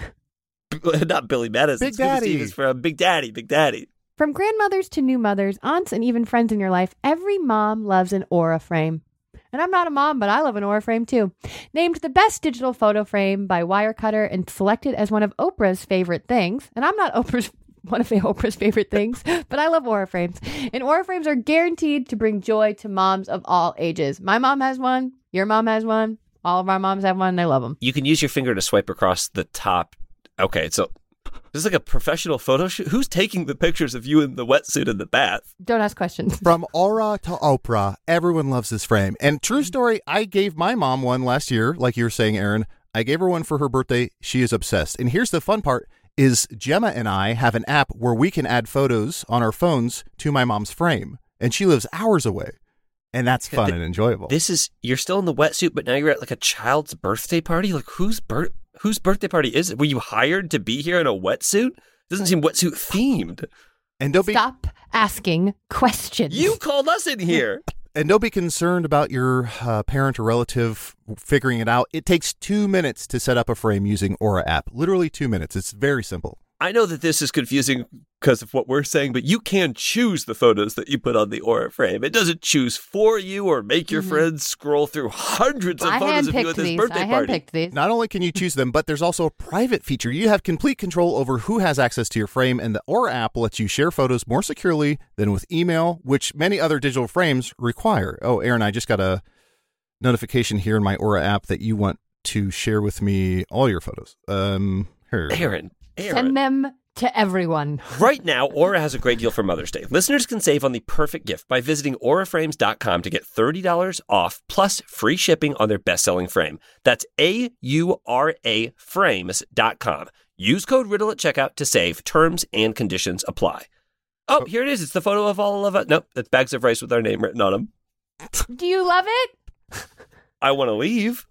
not Billy Madison. Big Scuba Daddy. Steve is from Big Daddy. Big Daddy. From grandmothers to new mothers, aunts, and even friends in your life, every mom loves an Aura frame. And I'm not a mom, but I love an Aura frame too. Named the best digital photo frame by Wirecutter and selected as one of Oprah's favorite things. And I'm not Oprah's one of Oprah's favorite things, but I love Aura frames. And Aura frames are guaranteed to bring joy to moms of all ages. My mom has one. Your mom has one. All of our moms have one. And I love them. You can use your finger to swipe across the top. Okay, so this is like a professional photo shoot. Who's taking the pictures of you in the wetsuit in the bath? Don't ask questions. From Aura to Oprah, everyone loves this frame. And true story, I gave my mom one last year, like you were saying, Aaron. I gave her one for her birthday. She is obsessed. And here's the fun part is Gemma and I have an app where we can add photos on our phones to my mom's frame. And she lives hours away. And that's fun th- and enjoyable. This is you're still in the wetsuit, but now you're at like a child's birthday party. Like whose birth whose birthday party is it? Were you hired to be here in a wetsuit? Doesn't seem wetsuit themed. and don't be Stop asking questions. You called us in here. and don't be concerned about your uh, parent or relative figuring it out. It takes two minutes to set up a frame using Aura app. Literally two minutes. It's very simple. I know that this is confusing because of what we're saying, but you can choose the photos that you put on the Aura frame. It doesn't choose for you or make your friends scroll through hundreds of I photos of you handpicked at this these. birthday I party. handpicked these. Not only can you choose them, but there's also a private feature. You have complete control over who has access to your frame, and the Aura app lets you share photos more securely than with email, which many other digital frames require. Oh, Aaron, I just got a notification here in my Aura app that you want to share with me all your photos. Um, here. Aaron, Aaron. Send them to everyone. Right now, Aura has a great deal for Mother's Day. Listeners can save on the perfect gift by visiting aura frames dot com to get thirty dollars off plus free shipping on their best-selling frame. That's A U R A frames dot com. Use code RIDDLE at checkout to save. Terms and conditions apply. Oh, here it is. It's the photo of all of us. Nope, that's bags of rice with our name written on them. Do you love it? I want to leave.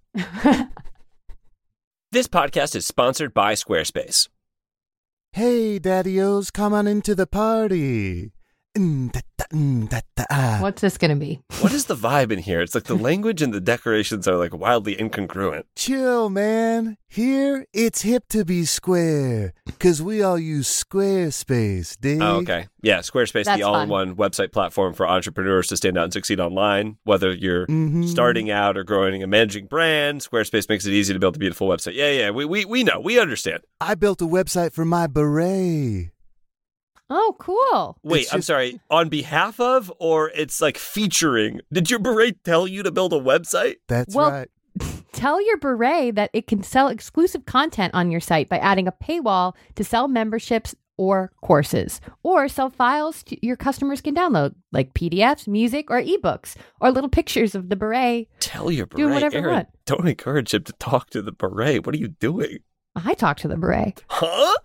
This podcast is sponsored by Squarespace. Hey, Daddy-O's, come on into the party. mm, da, da, mm, da, da, ah. What's this going to be? What is the vibe in here? It's like the language and the decorations are like wildly incongruent. Chill, man. Here, it's hip to be square, because we all use Squarespace, dig? Oh, okay. Yeah, Squarespace, That's the all-in-one website platform for entrepreneurs to stand out and succeed online. Whether you're Mhm. starting out or growing a managing brand, Squarespace makes it easy to build a beautiful website. Yeah, yeah, we we, we know. We understand. I built a website for my beret. Oh, cool. Wait, It's I'm just- sorry. On behalf of, or it's like featuring? Did your beret tell you to build a website? That's Well- right. Tell your beret that it can sell exclusive content on your site by adding a paywall to sell memberships or courses, or sell files to your customers can download, like P D Fs, music, or ebooks, or little pictures of the beret. Tell your beret, Do whatever you Aaron. want. Don't encourage him to talk to the beret. What are you doing? I talk to the beret. Huh?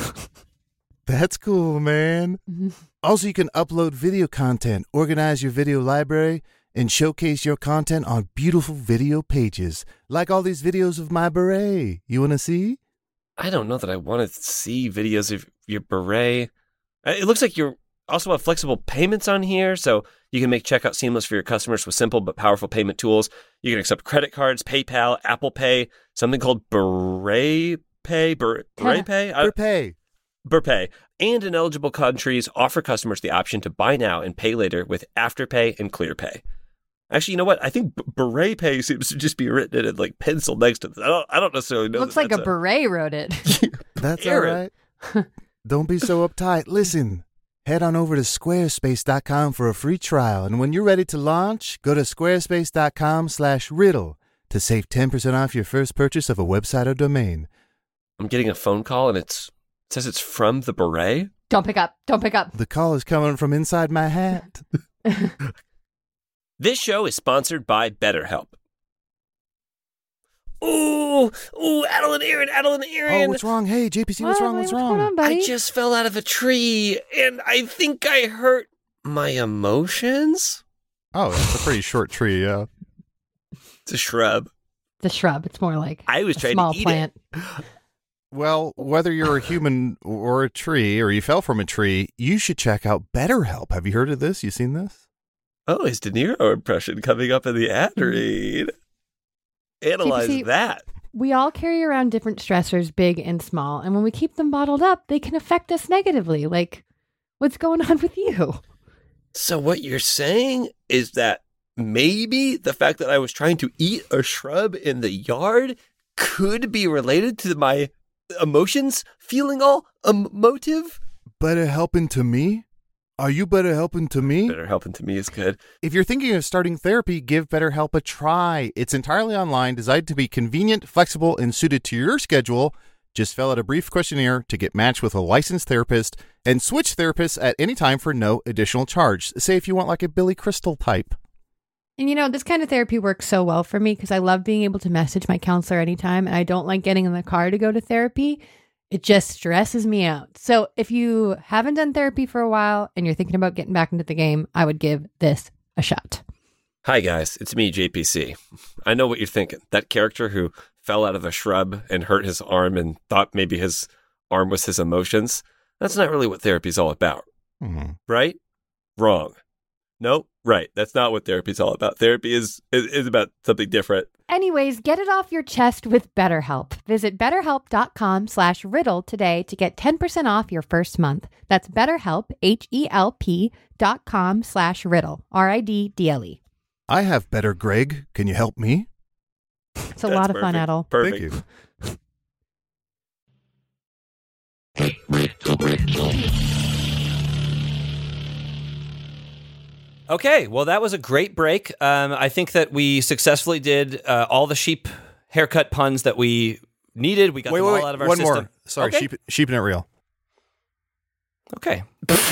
That's cool, man. Mhm. Also, you can upload video content, organize your video library, and showcase your content on beautiful video pages, like all these videos of my beret. You want to see? I don't know that I want to see videos of your beret. Uh, It looks like you also have flexible payments on here, so you can make checkout seamless for your customers with simple but powerful payment tools. You can accept credit cards, PayPal, Apple Pay, something called Beret Pay, Ber- Beret Pay, I- For pay. Burpay, and in eligible countries offer customers the option to buy now and pay later with Afterpay and ClearPay. Actually, you know what? I think B- Beret Pay seems to just be written in like pencil next to this. I don't. I don't necessarily know. Looks that like a that's beret wrote it. That's Aaron. all right. Don't be so uptight. Listen, head on over to squarespace dot com for a free trial. And when you're ready to launch, go to squarespace dot com slash riddle to save ten percent off your first purchase of a website or domain. I'm getting a phone call and it's it says it's from the Beret. Don't pick up. Don't pick up. The call is coming from inside my hat. This show is sponsored by BetterHelp. Ooh, ooh, Adeline, Aaron, Adeline, Aaron. Oh, what's wrong? Hey, J P C, what's What? wrong? What's What's wrong? going on, buddy? I just fell out of a tree and I think I hurt my emotions. Oh, that's a pretty short tree, yeah. It's a shrub. The shrub. It's more like I was a trying small to eat plant. it. Well, whether you're a human or a tree, or you fell from a tree, you should check out BetterHelp. Have you heard of this? You seen this? Oh, his De Niro impression coming up in the ad read. Analyze J P C, that. We all carry around different stressors, big and small, and when we keep them bottled up, they can affect us negatively. Like, what's going on with you? So what you're saying is that maybe the fact that I was trying to eat a shrub in the yard could be related to my emotions feeling all emotive? Better helping to me? Are you better helping to me? Better helping to me is good. If you're thinking of starting therapy, give BetterHelp a try. It's entirely online, designed to be convenient, flexible, and suited to your schedule. Just fill out a brief questionnaire to get matched with a licensed therapist and switch therapists at any time for no additional charge. Say if you want like a Billy Crystal type. And you know, this kind of therapy works so well for me because I love being able to message my counselor anytime, and I don't like getting in the car to go to therapy. It just stresses me out. So if you haven't done therapy for a while and you're thinking about getting back into the game, I would give this a shot. Hi, guys. It's me, J P C. I know what you're thinking. That character who fell out of a shrub and hurt his arm and thought maybe his arm was his emotions. That's not really what therapy's all about. Mm-hmm. Right? Wrong. Nope. Right. That's not what therapy's all about. Therapy is, is, is about something different. Anyways, get it off your chest with BetterHelp. Visit betterhelp.com slash riddle today to get ten percent off your first month. That's BetterHelp, H-E-L-P dot com slash riddle, R I D D L E. I have better, Greg. Can you help me? It's a That's lot of fun, perfect. Adel. Perfect. Thank you. Okay, well, that was a great break. Um, I think that we successfully did uh, all the sheep haircut puns that we needed. We got Wait, them wait, all wait. out of our One system. more. Sorry, Okay. sheep, sheeping it real. Okay.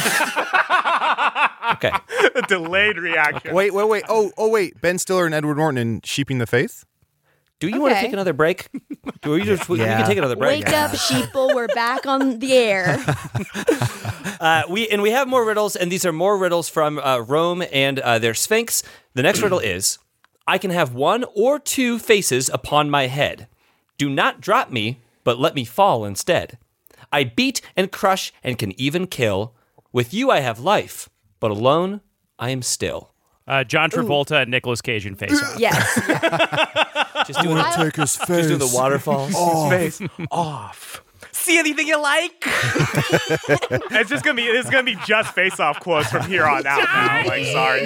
okay. A delayed reaction. Wait, wait, wait. Oh, oh, wait. Ben Stiller and Edward Norton in Sheeping the Faith? Do you want to Okay. take another break? Do we just? We, we Yeah. can take another break. Wake up, sheeple. We're back on the air. Uh, we and we have more riddles, and these are more riddles from uh, Rome and uh, their Sphinx. The next riddle is: I can have one or two faces upon my head. Do not drop me, but let me fall instead. I beat and crush and can even kill. With you I have life, but alone I am still. Uh, John Travolta and Nicolas Cage in Face Off. Yes. Just doing, I- Take his face. just doing the waterfalls. Face off. See anything you like? it's just gonna be it's gonna be just face off quotes from here on out now. Like, sorry.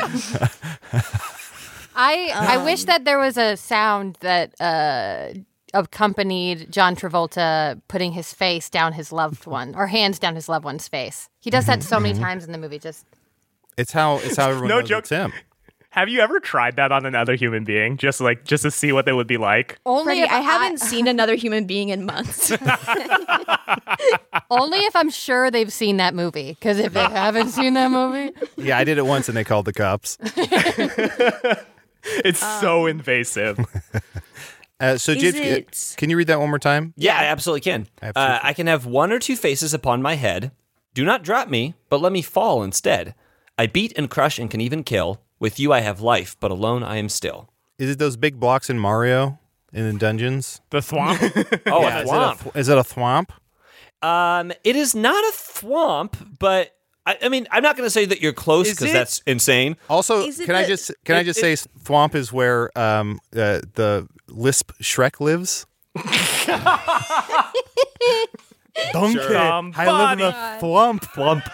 I I wish that there was a sound that uh, accompanied John Travolta putting his face down his loved one or hands down his loved one's face. He does that so many times in the movie. Just It's how it's how everyone No knows joke. it's him. Have you ever tried that on another human being, just like just to see what they would be like? only Freddie, if I haven't seen another human being in months. only if I'm sure they've seen that movie. Because if they haven't seen that movie, Yeah, I did it once and they called the cops. It's so invasive. Uh, so, Is Jid, it- can you read that one more time? Yeah, I absolutely can. Absolutely. Uh, I can have one or two faces upon my head. Do not drop me, but let me fall instead. I beat and crush and can even kill. With you I have life, but alone I am still. Is it those big blocks in Mario in the dungeons? The Thwomp. Oh, Yeah, a is it a thwomp. th- Is it a thwomp? Um, it is not a thwomp, but I, I mean, I'm not going to say that you're close Is because it? that's insane. Also, Is it can I the- just can I it- just it- say thwomp is where um uh, the lisp Shrek lives? Donkey, Um, I live in the thwomp. Thwomp.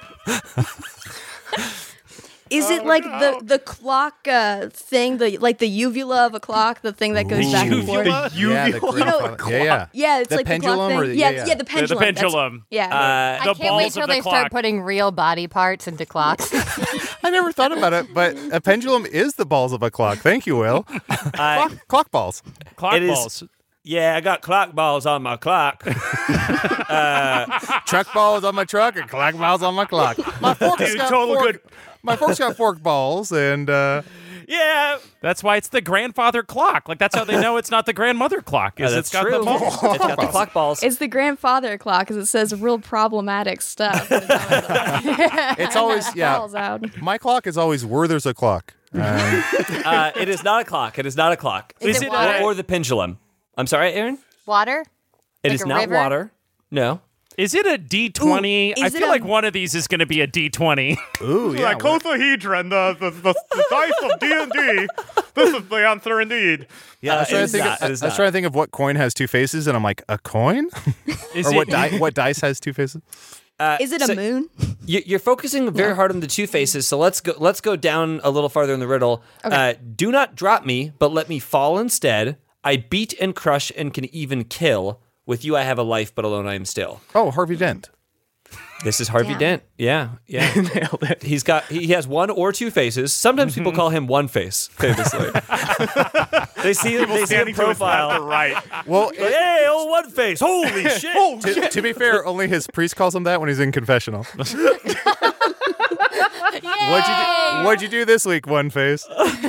Is it like the the clock uh, thing, the like the uvula of a clock, the thing that goes Ooh. back and forth? Uvula? Yeah, the grandfather- yeah, yeah. Yeah, it's The like pendulum the clock or thing. the- yeah, yeah, yeah. yeah, the The, pendulum. the That's- pendulum. Yeah. Uh, I The can't wait balls till of the they clock. start putting real body parts into clocks. I never thought about it, but a pendulum is the balls of a clock. Thank you, Will. uh, Clock, clock balls. Clock It is- balls. yeah, I got clock balls on my clock. Truck balls on my truck and clock balls on my clock. My fork has Dude, got total fork, good- My fork's got fork balls, and uh, yeah, That's why it's the grandfather clock. Like that's how they know it's not the grandmother clock. Is uh, it's that's got true. the balls. It's got the clock balls. It's the grandfather clock because it says real problematic stuff. it's always yeah. Falls out. My clock is always Werther's a clock. Um, Uh, it is not a clock. It is not a clock. Is Is it it, water? Or the pendulum. I'm sorry, Aaron? Water? It Like is a not river? water. No. Is it a D twenty? Ooh, I is feel it a- like one of these is going to be a D twenty. ooh, yeah. Like Icosahedron, the, the, the, the dice of D and D. This is the answer indeed. Yeah, I was, Uh, trying it to is think not, of, it I is was not. trying to think of what coin has two faces, and I'm like, a coin? Is or it, what, di- what dice has two faces? Uh, Is it a so moon? you- You're focusing very hard on the two faces, so let's go. Let's go down a little farther in the riddle. Uh, do not drop me, but let me fall instead. I beat and crush and can even kill. With you, I have a life, but alone I am still. Oh, Harvey Dent. This is Harvey Damn. Dent. Yeah, yeah. Nailed it. He's got. He has one or two faces. Sometimes people call him One Face. Famously, they see him. They see him Standing to his left or profile. right. Well, Like, hey, old One Face! Holy shit! to, to be fair, only his priest calls him that when he's in confessional. What'd you do? What'd you do this week, One Face?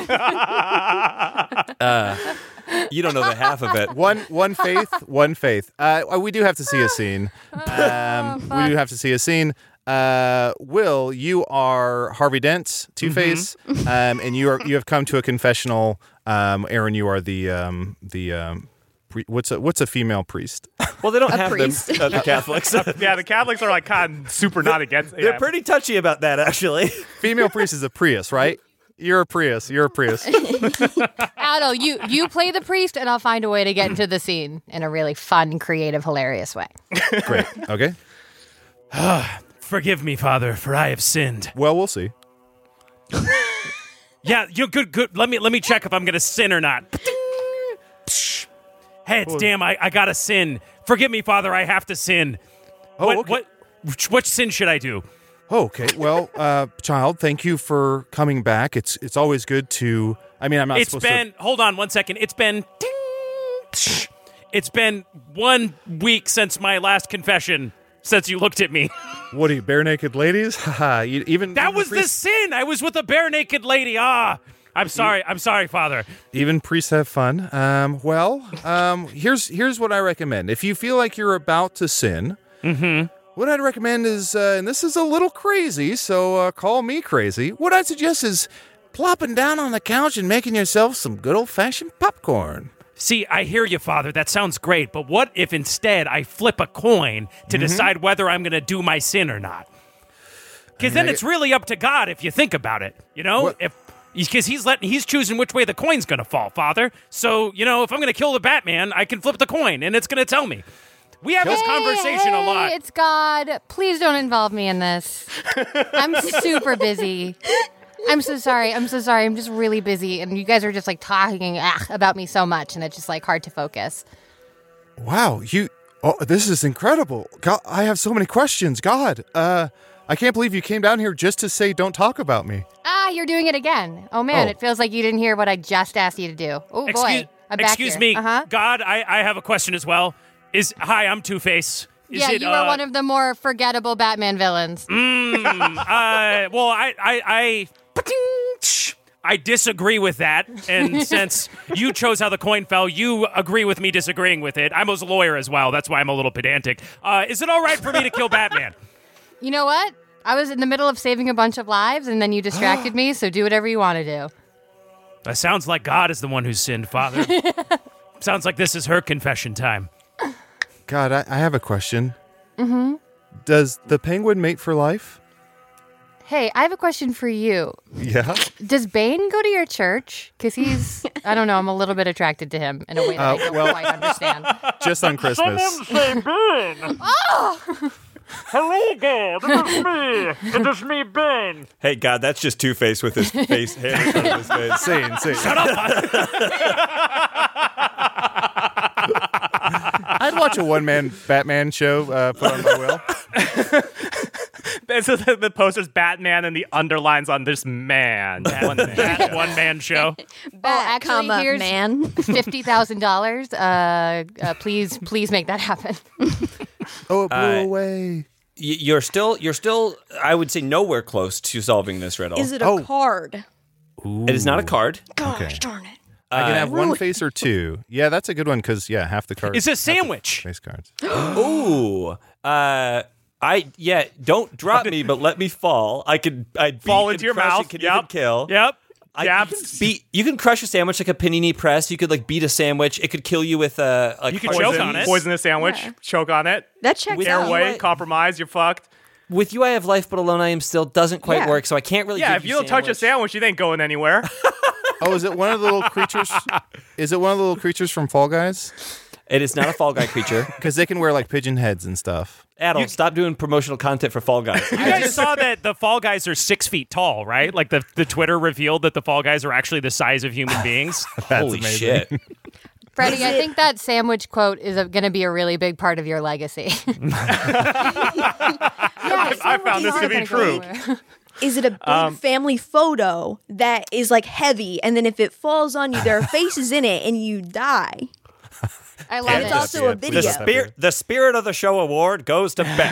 You don't know the half of it. One, one faith, one faith. Uh, we do have to see a scene. Um, we do have to see a scene. Uh, Will, you are Harvey Dent, Two Face, um, and you are you have come to a confessional. Um, Aaron, you are the um, the um, pre- what's a what's a female priest? Well, they don't have priest. them. Uh, the Catholics. Yeah, the Catholics are like kind of super not against. They're yeah. pretty touchy about that, actually. Female priest is a Prius, right? You're a Prius. You're a Prius. Aldo, you you play the priest, and I'll find a way to get into the scene in a really fun, creative, hilarious way. Great. Okay. Forgive me, Father, for I have sinned. Well, we'll see. Yeah, you're good. Good. Let me let me check if I'm gonna sin or not. Heads, damn! I, I gotta sin. Forgive me, Father. I have to sin. Oh, what okay. what which, which sin should I do? Okay. Well, uh, child, thank you for coming back. It's it's always good to. I mean, I'm not It's supposed been. Hold on one second. It's been. Ding, tsh. It's been one week since my last confession. Since you looked at me, to. What are you, bare naked ladies? Haha. you- even that even was the priests, sin. I was with a bare naked lady. Ah, I'm sorry. I'm sorry, Father. Even priests have fun. Um. Well. Um. Here's here's what I recommend. If you feel like you're about to sin. Mm-hmm. What I'd recommend is, uh, and this is a little crazy, so uh, call me crazy. What I'd suggest is plopping down on the couch and making yourself some good old-fashioned popcorn. See, I hear you, Father. That sounds great. But what if instead I flip a coin to decide whether I'm going to do my sin or not? Because then it's really up to God if you think about it. You know, What? if because he's letting he's choosing which way the coin's gonna fall, Father. So you know, if I'm gonna kill the Batman, I can flip the coin, and it's gonna tell me. We have this Hey, conversation hey, a lot. It's God. Please don't involve me in this. I'm super busy. I'm so sorry. I'm so sorry. I'm just really busy, and you guys are just like talking ah, about me so much, and it's just like hard to focus. Wow, you. Oh, this is incredible. God, I have so many questions. God, uh, I can't believe you came down here just to say don't talk about me. Ah, you're doing it again. Oh man, Oh. it feels like you didn't hear what I just asked you to do. Oh boy. Excuse, I'm back excuse here. me, Uh-huh. God. I, I have a question as well. Is hi, I'm Two Face. Is Yeah, it, you uh, are one of the more forgettable Batman villains. Mm, uh, well, I, I, I, I disagree with that. And since you chose how the coin fell, you agree with me disagreeing with it. I'm a lawyer as well. That's why I'm a little pedantic. Uh, is it all right for me to kill Batman? You know what? I was in the middle of saving a bunch of lives, and then you distracted me, so do whatever you want to do. That sounds like God is the one who sinned, Father. Sounds like this is her confession time. God, I, I have a question. Mm-hmm. Does the penguin mate for life? Hey, I have a question for you. Yeah. Does Bane go to your church? Because he's, I don't know, I'm a little bit attracted to him in a way that Uh, I don't well- quite understand. Just on Christmas. say Ben. Oh! Hello, God. It is me. It is me, Ben. Hey, God, that's just Two Face with his face hand in front of his face. Insane, insane. Shut up. I'd watch a one-man Batman show uh, put on my will. And so the, the poster's Batman and the underlines on this man. One man. That one man show. Oh, actually, comma, here's man. fifty thousand dollars. Uh, uh, please, please make that happen. Oh, it blew Uh, away. Y- You're still, you're still, I would say, nowhere close to solving this riddle. Is it a Oh. card? It is not a card. Gosh Okay. darn it. I can Uh, have one face or two. Yeah, that's a good one because, yeah, half the cards. It's a half the sandwich. Face cards. Ooh. Uh, I yeah. Don't drop me, but let me fall. I could. I'd Fall beat into and your crush mouth. and Can Yep. even kill. Yep. I, Yep. You can beat. You can crush a sandwich like a panini press. You could like beat a sandwich. It could kill you with a. Like You could poison. choke on it. Poison a sandwich, Yeah. choke on it. That checks With out. Airway, what? compromise, you're fucked. With you, I have life, but alone I am still. Doesn't quite Yeah. work, so I can't really. Yeah, give if you don't touch a sandwich, you ain't going anywhere. Oh, is it one of the little creatures? Is it one of the little creatures from Fall Guys? It is not a Fall Guy creature. Because they can wear like pigeon heads and stuff. Adel, stop doing promotional content for Fall Guys. You guys saw that the Fall Guys are six feet tall, right? Like the, the Twitter revealed that the Fall Guys are actually the size of human beings. That's Holy amazing. shit! Freddie, I think that sandwich quote is going to be a really big part of your legacy. yeah, I found this to be true. Is it a big Um, family photo that is like heavy, and then if it falls on you, there are faces in it, and you die? I love And it. it's also a Yeah, please video. The spirit, the spirit of the show award goes to Beth.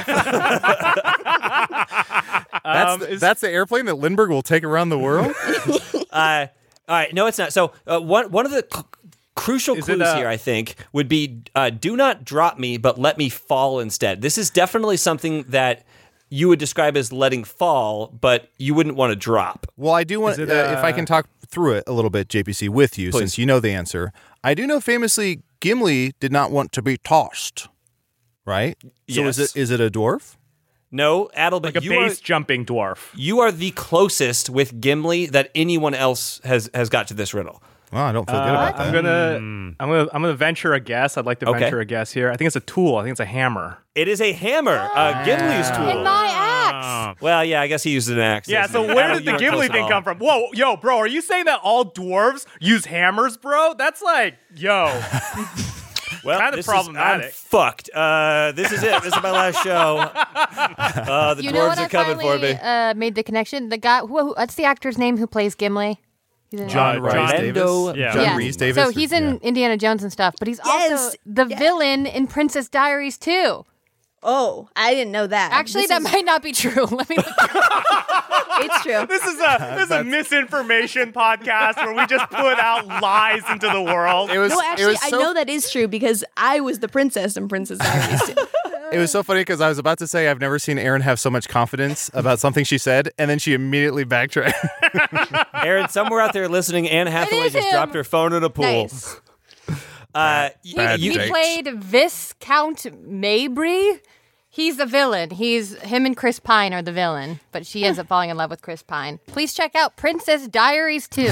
That's, Um, the, is- that's the airplane that Lindbergh will take around the world? uh, all right, no, it's not. So uh, one one of the c- crucial Is it, clues uh, here, I think, would be uh, do not drop me, but let me fall instead. This is definitely something that you would describe as letting fall, but you wouldn't want to drop. Well, I do want, Is it, uh, if I uh, can talk through it a little bit, J P C, with you, Please. since you know the answer. I do know famously Gimli did not want to be tossed, right? So is Yes. it is it a dwarf? No, Adel, but Like a you are base jumping dwarf. you are the closest with Gimli that anyone else has has got to this riddle. Well, I don't feel good Uh, about I'm that. gonna, I'm gonna, I'm gonna venture a guess. I'd like to Okay. venture a guess here. I think it's a tool. I think it's a hammer. It is a hammer, uh, Gimli's tool. In my axe. Well, yeah, I guess he used an axe. Yeah. So where did the Gimli thing come from? Whoa, yo, bro, are you saying that all dwarves use hammers, bro? That's like, yo. Well, Kinda this is- problematic. I'm fucked. Uh, this is it. This is my last show. Uh, the You know dwarves what are I coming finally for me. uh, made the connection? The guy, who, who, what's the actor's name who plays Gimli? He's in John Uh, Rhys John- Davis. Mendo- Yeah. John Yeah. Rhys Davis. So he's in Yeah. Indiana Jones and stuff, but he's Yes. also the Yeah. villain in Princess Diaries too. Oh, I didn't know that. Actually, This that is- might not be true. Let me look. It's true. This is a this is a misinformation podcast where we just put out lies into the world. It was, No, it actually, was I so know that is true because I was the princess in Princess Diaries too. It was so funny because I was about to say I've never seen Erin have so much confidence about something she said, and then she immediately backtracked. Aaron, somewhere out there listening, Anne Hathaway is just him. dropped her phone in a pool. Nice. Uh, y- Bad you, He Jake. played Viscount Mabry. He's the villain. He's him and Chris Pine are the villain, but she ends up falling in love with Chris Pine. Please check out Princess Diaries two.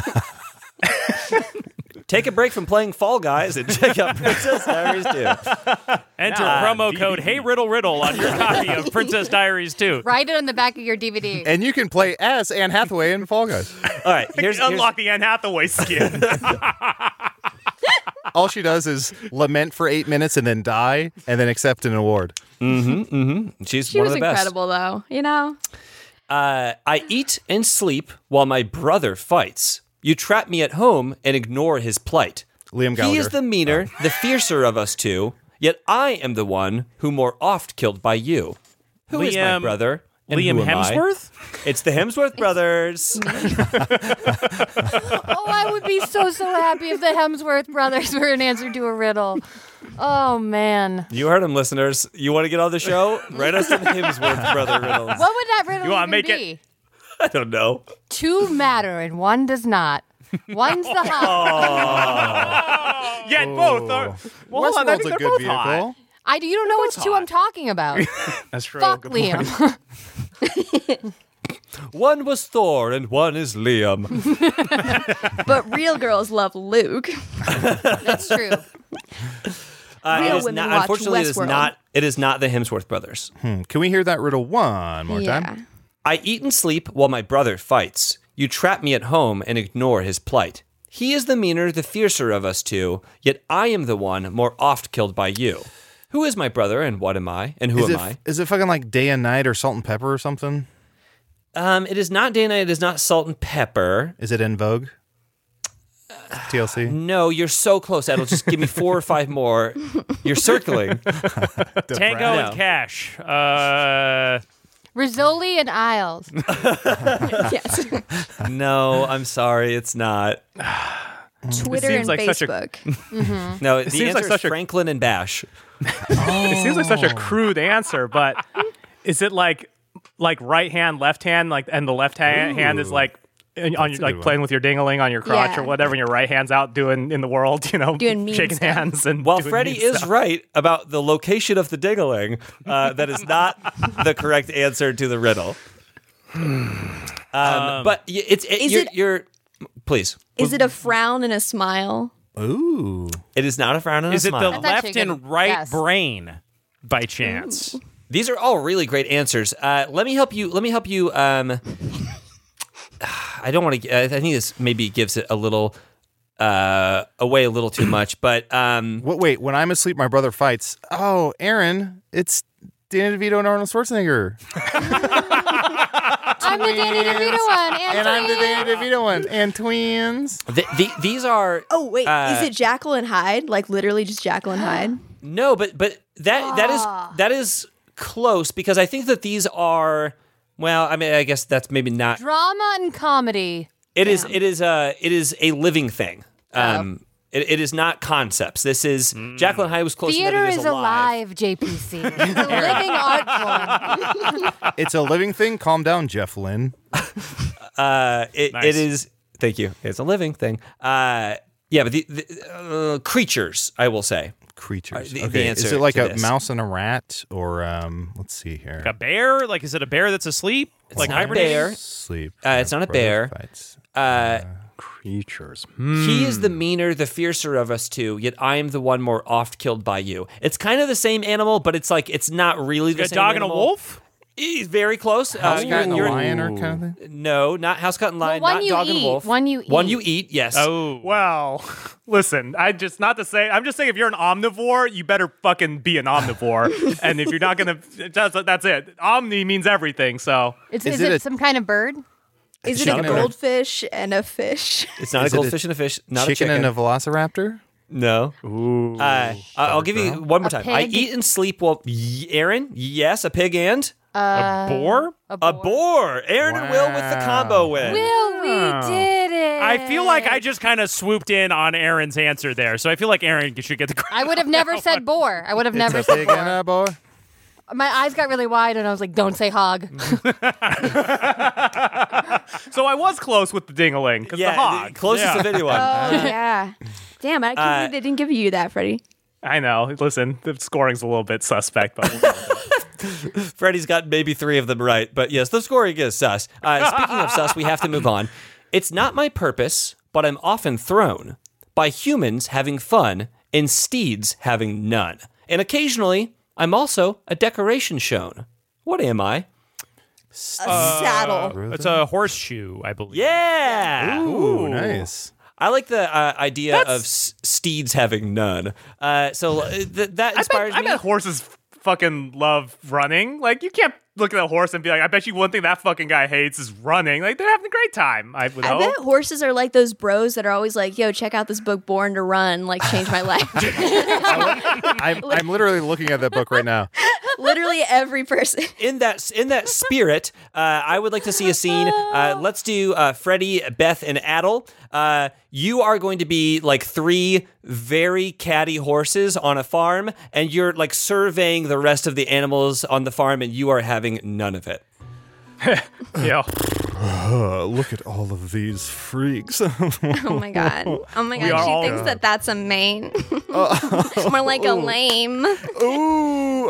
Take a break from playing Fall Guys and check out Princess Diaries two. Enter Nah, promo D V D. code Hey Riddle Riddle on your copy of Princess Diaries two. Write it on the back of your D V D. And you can play as Anne Hathaway in Fall Guys. All right, here's, here's Unlock the Anne Hathaway skin. All she does is lament for eight minutes and then die and then accept an award. she's She one was of the best. incredible, though. You know. Uh, I eat and sleep while my brother fights. You trap me at home and ignore his plight. Liam Gallagher. He is the meaner, the fiercer of us two, yet I am the one who more oft killed by you. Who is my Liam- brother? And Liam who am I? Hemsworth? It's the Hemsworth brothers. Oh, I would be so, so happy if the Hemsworth brothers were an answer to a riddle. Oh, man. You heard him, listeners. You want to get on the show? Write us some Hemsworth brother riddles. What would that riddle You wanna even make it- be? I don't know. Two matter and one does not. One's the hot. Yet both are. Well, hold on, I Westworld's think a they're good both vehicle. hot. I you don't know which two I'm talking about. That's true. Fuck Good point. Liam. One was Thor and one is Liam. But real girls love Luke. That's true. Uh, Real it is women not, watch unfortunately, it is Westworld. not. It is not the Hemsworth brothers. Hmm, Can we hear that riddle one more Yeah. time? I eat and sleep while my brother fights. You trap me at home and ignore his plight. He is the meaner, the fiercer of us two, yet I am the one more oft killed by you. Who is my brother and what am I and who Is am it, I? is it fucking like Day and Night or Salt and Pepper or something? Um, it is not day and night. It is not salt and pepper. Is it In Vogue? T L C? No, you're so close. That'll just give me four or five more. You're circling. Tango No. and Cash. Uh, Rizzoli and Isles. Yes. No, I'm sorry, it's not. Twitter seems and like such a- Facebook. No, the seems answer like is such a- Franklin and Bash. It seems like such a crude answer, but is it like like right hand, left hand, like, and the left hand hand is like in- on your, a like good playing with your ding-a-ling on your crotch Yeah. or whatever, and your right hand's out doing in the world, you know, Doing mean shaking stuff. hands and While doing Freddie mean is stuff. right about the location of the dingling, uh, that is not the correct answer to the riddle. Um, but y- it's it, Is you're, it- you're please. Is it a frown and a smile? Ooh. It is not a frown and is a it the smile. That's actually left a good and right guess. brain by chance? These are all really great answers. Uh, let me help you. Let me help you. Um, I don't want to. I think this maybe gives it a little uh, away a little too much, but um, What? Wait, when I'm asleep, my brother fights. Oh, Aaron, it's Danny DeVito and Arnold Schwarzenegger. I'm the Danny DeVito one. And, And I'm the Danny DeVito one. And twins. the, the, these are Oh wait, Uh, is it Jekyll and Hyde? Like literally just Jekyll and Hyde? no, but but that that Ah. is that is close because I think that these are. Well, I mean, I guess that's maybe not. Drama and comedy. It is. It is a. It is a living thing. Oh. Um, it, it is not concepts. This is Jekyll and Hyde was close. Theater that it is alive. alive, J P C. It's a living art form. It's a living thing. Calm down, Jeff Lynne. Uh, it, Nice. it is. Thank you. It's a living thing. Uh, yeah, but the, the uh, creatures, I will say. Creatures. Uh, the- the okay. answer Is it like to a this. mouse and a rat? Or, um, let's see here. A bear? Like, is it a bear that's asleep? like not a hibernating? bear. Sleep. Uh, it's not a Brother bear. fights. Uh, creatures. He is the meaner, the fiercer of us two. Yet I am the one more oft killed by you. It's kind of the same animal, but it's like it's not really the A same. dog and a animal. wolf? He's very close. Uh, House you're- cat and a you're- lion or kind of thing? No, not house cat and lion. one not you dog and eat. wolf. One you One eat. you eat. Yes. Oh. Well, listen, I just not to say. I'm just saying, if you're an omnivore, you better fucking be an omnivore. And if you're not gonna, that's that's it. Omni means everything. So It's, Is is, it it, a- some kind of bird? Is it chicken a and a- goldfish and a fish? It's not Is a it a goldfish and a fish. Not chicken, a chicken and a velociraptor? No. ooh, Uh, I'll give you one more A time. I pig? eat and sleep while. Y- Aaron? Yes, a pig and A boar? a boar. Aaron and Will with the combo win. Will, we did it. I feel like I just kind of swooped in on Aaron's answer there. So I feel like Aaron should get the credit. I would have never said boar. I would have never It's a said pig and boar. a boar. My eyes got really wide, and I was like, "Don't say hog." so I was close with the ding-a-ling because Yeah, the hog. closest Yeah. of anyone. Oh yeah. Damn, I can't Uh, believe they didn't give you that, Freddie. I know. Listen, the scoring's a little bit suspect, but we'll go with it. Freddie's got maybe three of them right, but yes, the scoring is sus. Uh, speaking of sus, we have to move on. It's not my purpose, but I'm often thrown by humans having fun and steeds having none. And occasionally, I'm also a decoration shown. What am I? A saddle. It's a horseshoe, I believe. Yeah! Ooh, nice. I like the uh, idea of s- steeds having none. Uh, so uh, th- that I inspires bet, I me. bet horses f- fucking love running. Like, you can't look at a horse and be like, I bet you one thing that fucking guy hates is running. Like, they're having a great time, I would I hope. bet horses are like those bros that are always like, yo, check out this book, Born to Run, like, changed my life. I'm, I'm literally looking at that book right now. Literally every person. in that in that spirit, uh, I would like to see a scene. Uh, let's do uh, Freddie, Beth, and Adel. Uh, you are going to be like three very catty horses on a farm, and you're like surveying the rest of the animals on the farm, and you are having none of it. Yeah. Uh, look at all of these freaks. Oh my god. Oh my We god. are She all- thinks that that's a mane. More like a lame. Ooh.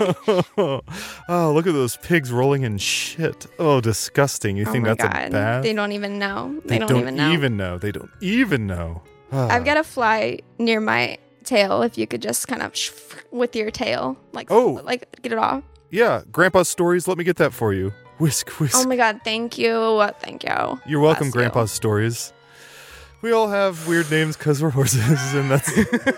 Oh, look at those pigs rolling in shit. Oh, disgusting. You Oh think my that's god. a bad? They don't even know. They, They don't, don't even know. even know. They don't even know. Ah. I've got a fly near my tail. If you could just kind of sh- with your tail, like, Oh. like get it off. Yeah, Grandpa's stories. Let me get that for you. Whisk, whisk. Oh my god. Thank you. Thank you. You're welcome, Bless you. Grandpa's stories. We all have weird names because we're horses, and that's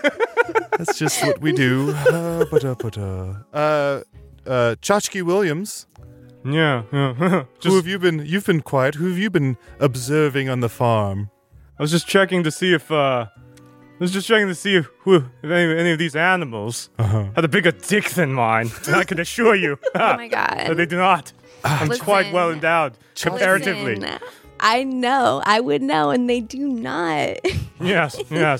that's just what we do. Uh, ba-da, ba-da. uh, uh, Tchotchke Williams. Yeah. yeah. Who Just, have you been? You've been quiet. Who have you been observing on the farm? I was just checking to see if, uh, I was just checking to see if, who, if any, any of these animals Uh-huh. had a bigger dick than mine. And I can assure you Oh my that god. they do not. I'm quite Listen. well endowed, comparatively. Listen, I know. I would know, and they do not. Yes, yes.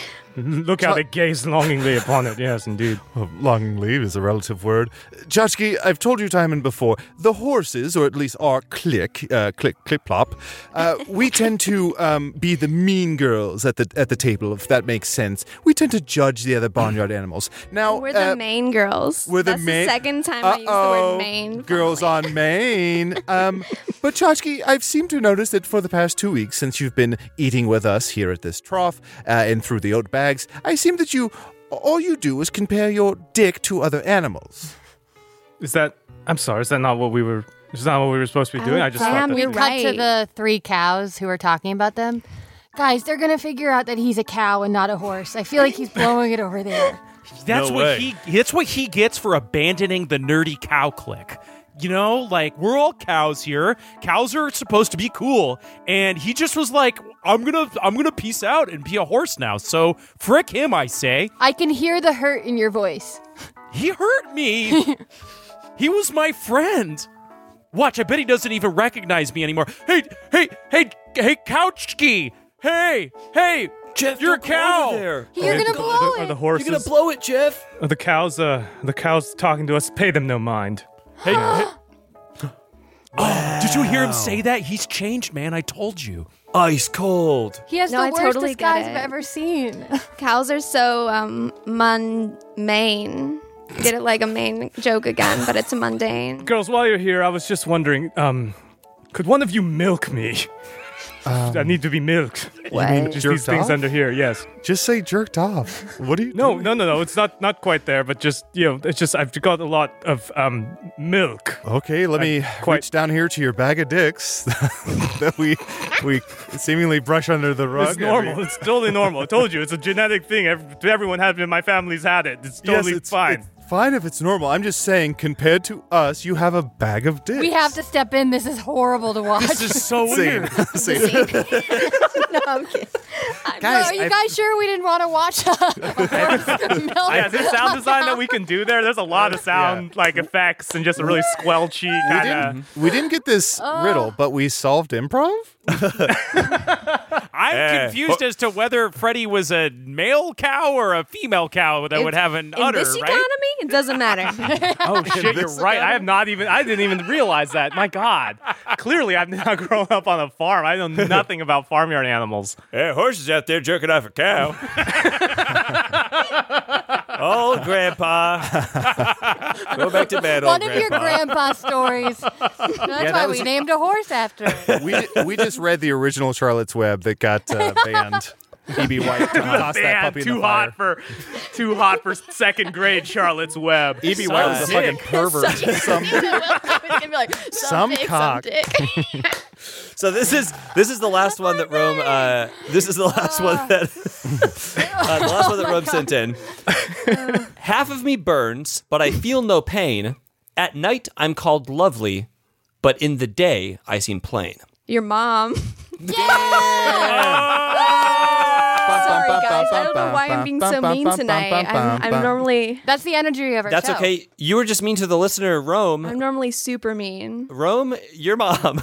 Look how they gaze longingly upon it. Yes, indeed. Well, longingly is a relative word. Tchotchke, I've told you time and before, the horses, or at least our clique, uh, click, clip, plop, uh, we tend to um, be the mean girls at the at the table, if that makes sense. We tend to judge the other barnyard animals. Now, We're the uh, Maine girls. We're the That's Maine. the second time I used the Uh-oh, word Maine. Girls on Maine. Um, but Tchotchke, I've seemed to notice that for the past two weeks, since you've been eating with us here at this trough uh, and through the oat bags, I seem that you all you do is compare your dick to other animals. Is that? I'm sorry. Is that not what we were? Is that not what we were supposed to be doing? I just thought Sam, that. you're Cut to right. the three cows who are talking about them. Guys, they're gonna figure out that he's a cow and not a horse. I feel like he's blowing it over there. That's No what way. he that's what he gets for abandoning the nerdy cow clique. You know, like we're all cows here. Cows are supposed to be cool, and he just was like, "I'm gonna, I'm gonna peace out and be a horse now." So frick him, I say. I can hear the hurt in your voice. He hurt me. He was my friend. Watch, I bet he doesn't even recognize me anymore. Hey, hey, hey, hey, Couchkey. Hey, hey, Jeff, you're a don't go cow. over there. You're gonna blow Are it. the horses? You're gonna blow it, Jeff. Are the cows? Uh, the cows talking to us. Pay them no mind. Hey, hey. Oh, did you hear him say that? He's changed, man. I told you. Ice cold. He has No, the I worst totally disguise get I've it. ever seen. Cows are so um mundane. Did it like a Maine joke again, but it's a mundane. Girls, while you're here, I was just wondering, um, could one of you milk me? I need to be milked. What? mean Just jerked these things off? under here, yes. Just say jerked off. What do you? No, doing? no, no, no. It's not not quite there, but just you know, it's just I've got a lot of um milk. Okay, let me quite- reach down here to your bag of dicks that we we seemingly brush under the rug. It's normal. every- It's totally normal. I told you, it's a genetic thing. Every, everyone has it. In my family's had it. It's totally yes, it's fine. It's fine if it's normal. I'm just saying, compared to us, you have a bag of dicks. We have to step in. This is horrible to watch. This is so Same. weird. Same. No, I'm kidding. Guys, are you I- guys sure we didn't want to watch uh, milk? Yeah, this sound design that we can do there. There's a lot of sound like effects and just a really squelchy we kind didn't, of. we didn't get this riddle, but we solved improv. I'm Eh. confused as to whether Freddie was a male cow or a female cow that would have an In udder, this right? economy, it doesn't matter. Oh shit, you're right. I have not even. I didn't even realize that. My God. Clearly, I've not grown up on a farm. I know nothing about farmyard animals. Hey, horses out there jerking off a cow. old grandpa. Go back to bed, One old of your grandpa stories. That's that why was- we named a horse after it. We we just read the original Charlotte's Web that got uh, banned. E B. White tossed that Man, puppy in too the fire. hot for too hot for second grade Charlotte's Web. E B. White was a fucking pervert. Some, It's gonna be like Some some, dick, cock. some dick. So this is this is the last one that Rome. Uh, this is the last one that uh, the last one that Rome sent in. Half of me burns, but I feel no pain. At night, I'm called lovely, but in the day, I seem plain. Your mom. Sorry, guys. I don't know why I'm being so mean tonight. I'm, I'm normally That's the energy of our That's show. okay. You were just mean to the listener, Rome. I'm normally super mean. Rome, your mom.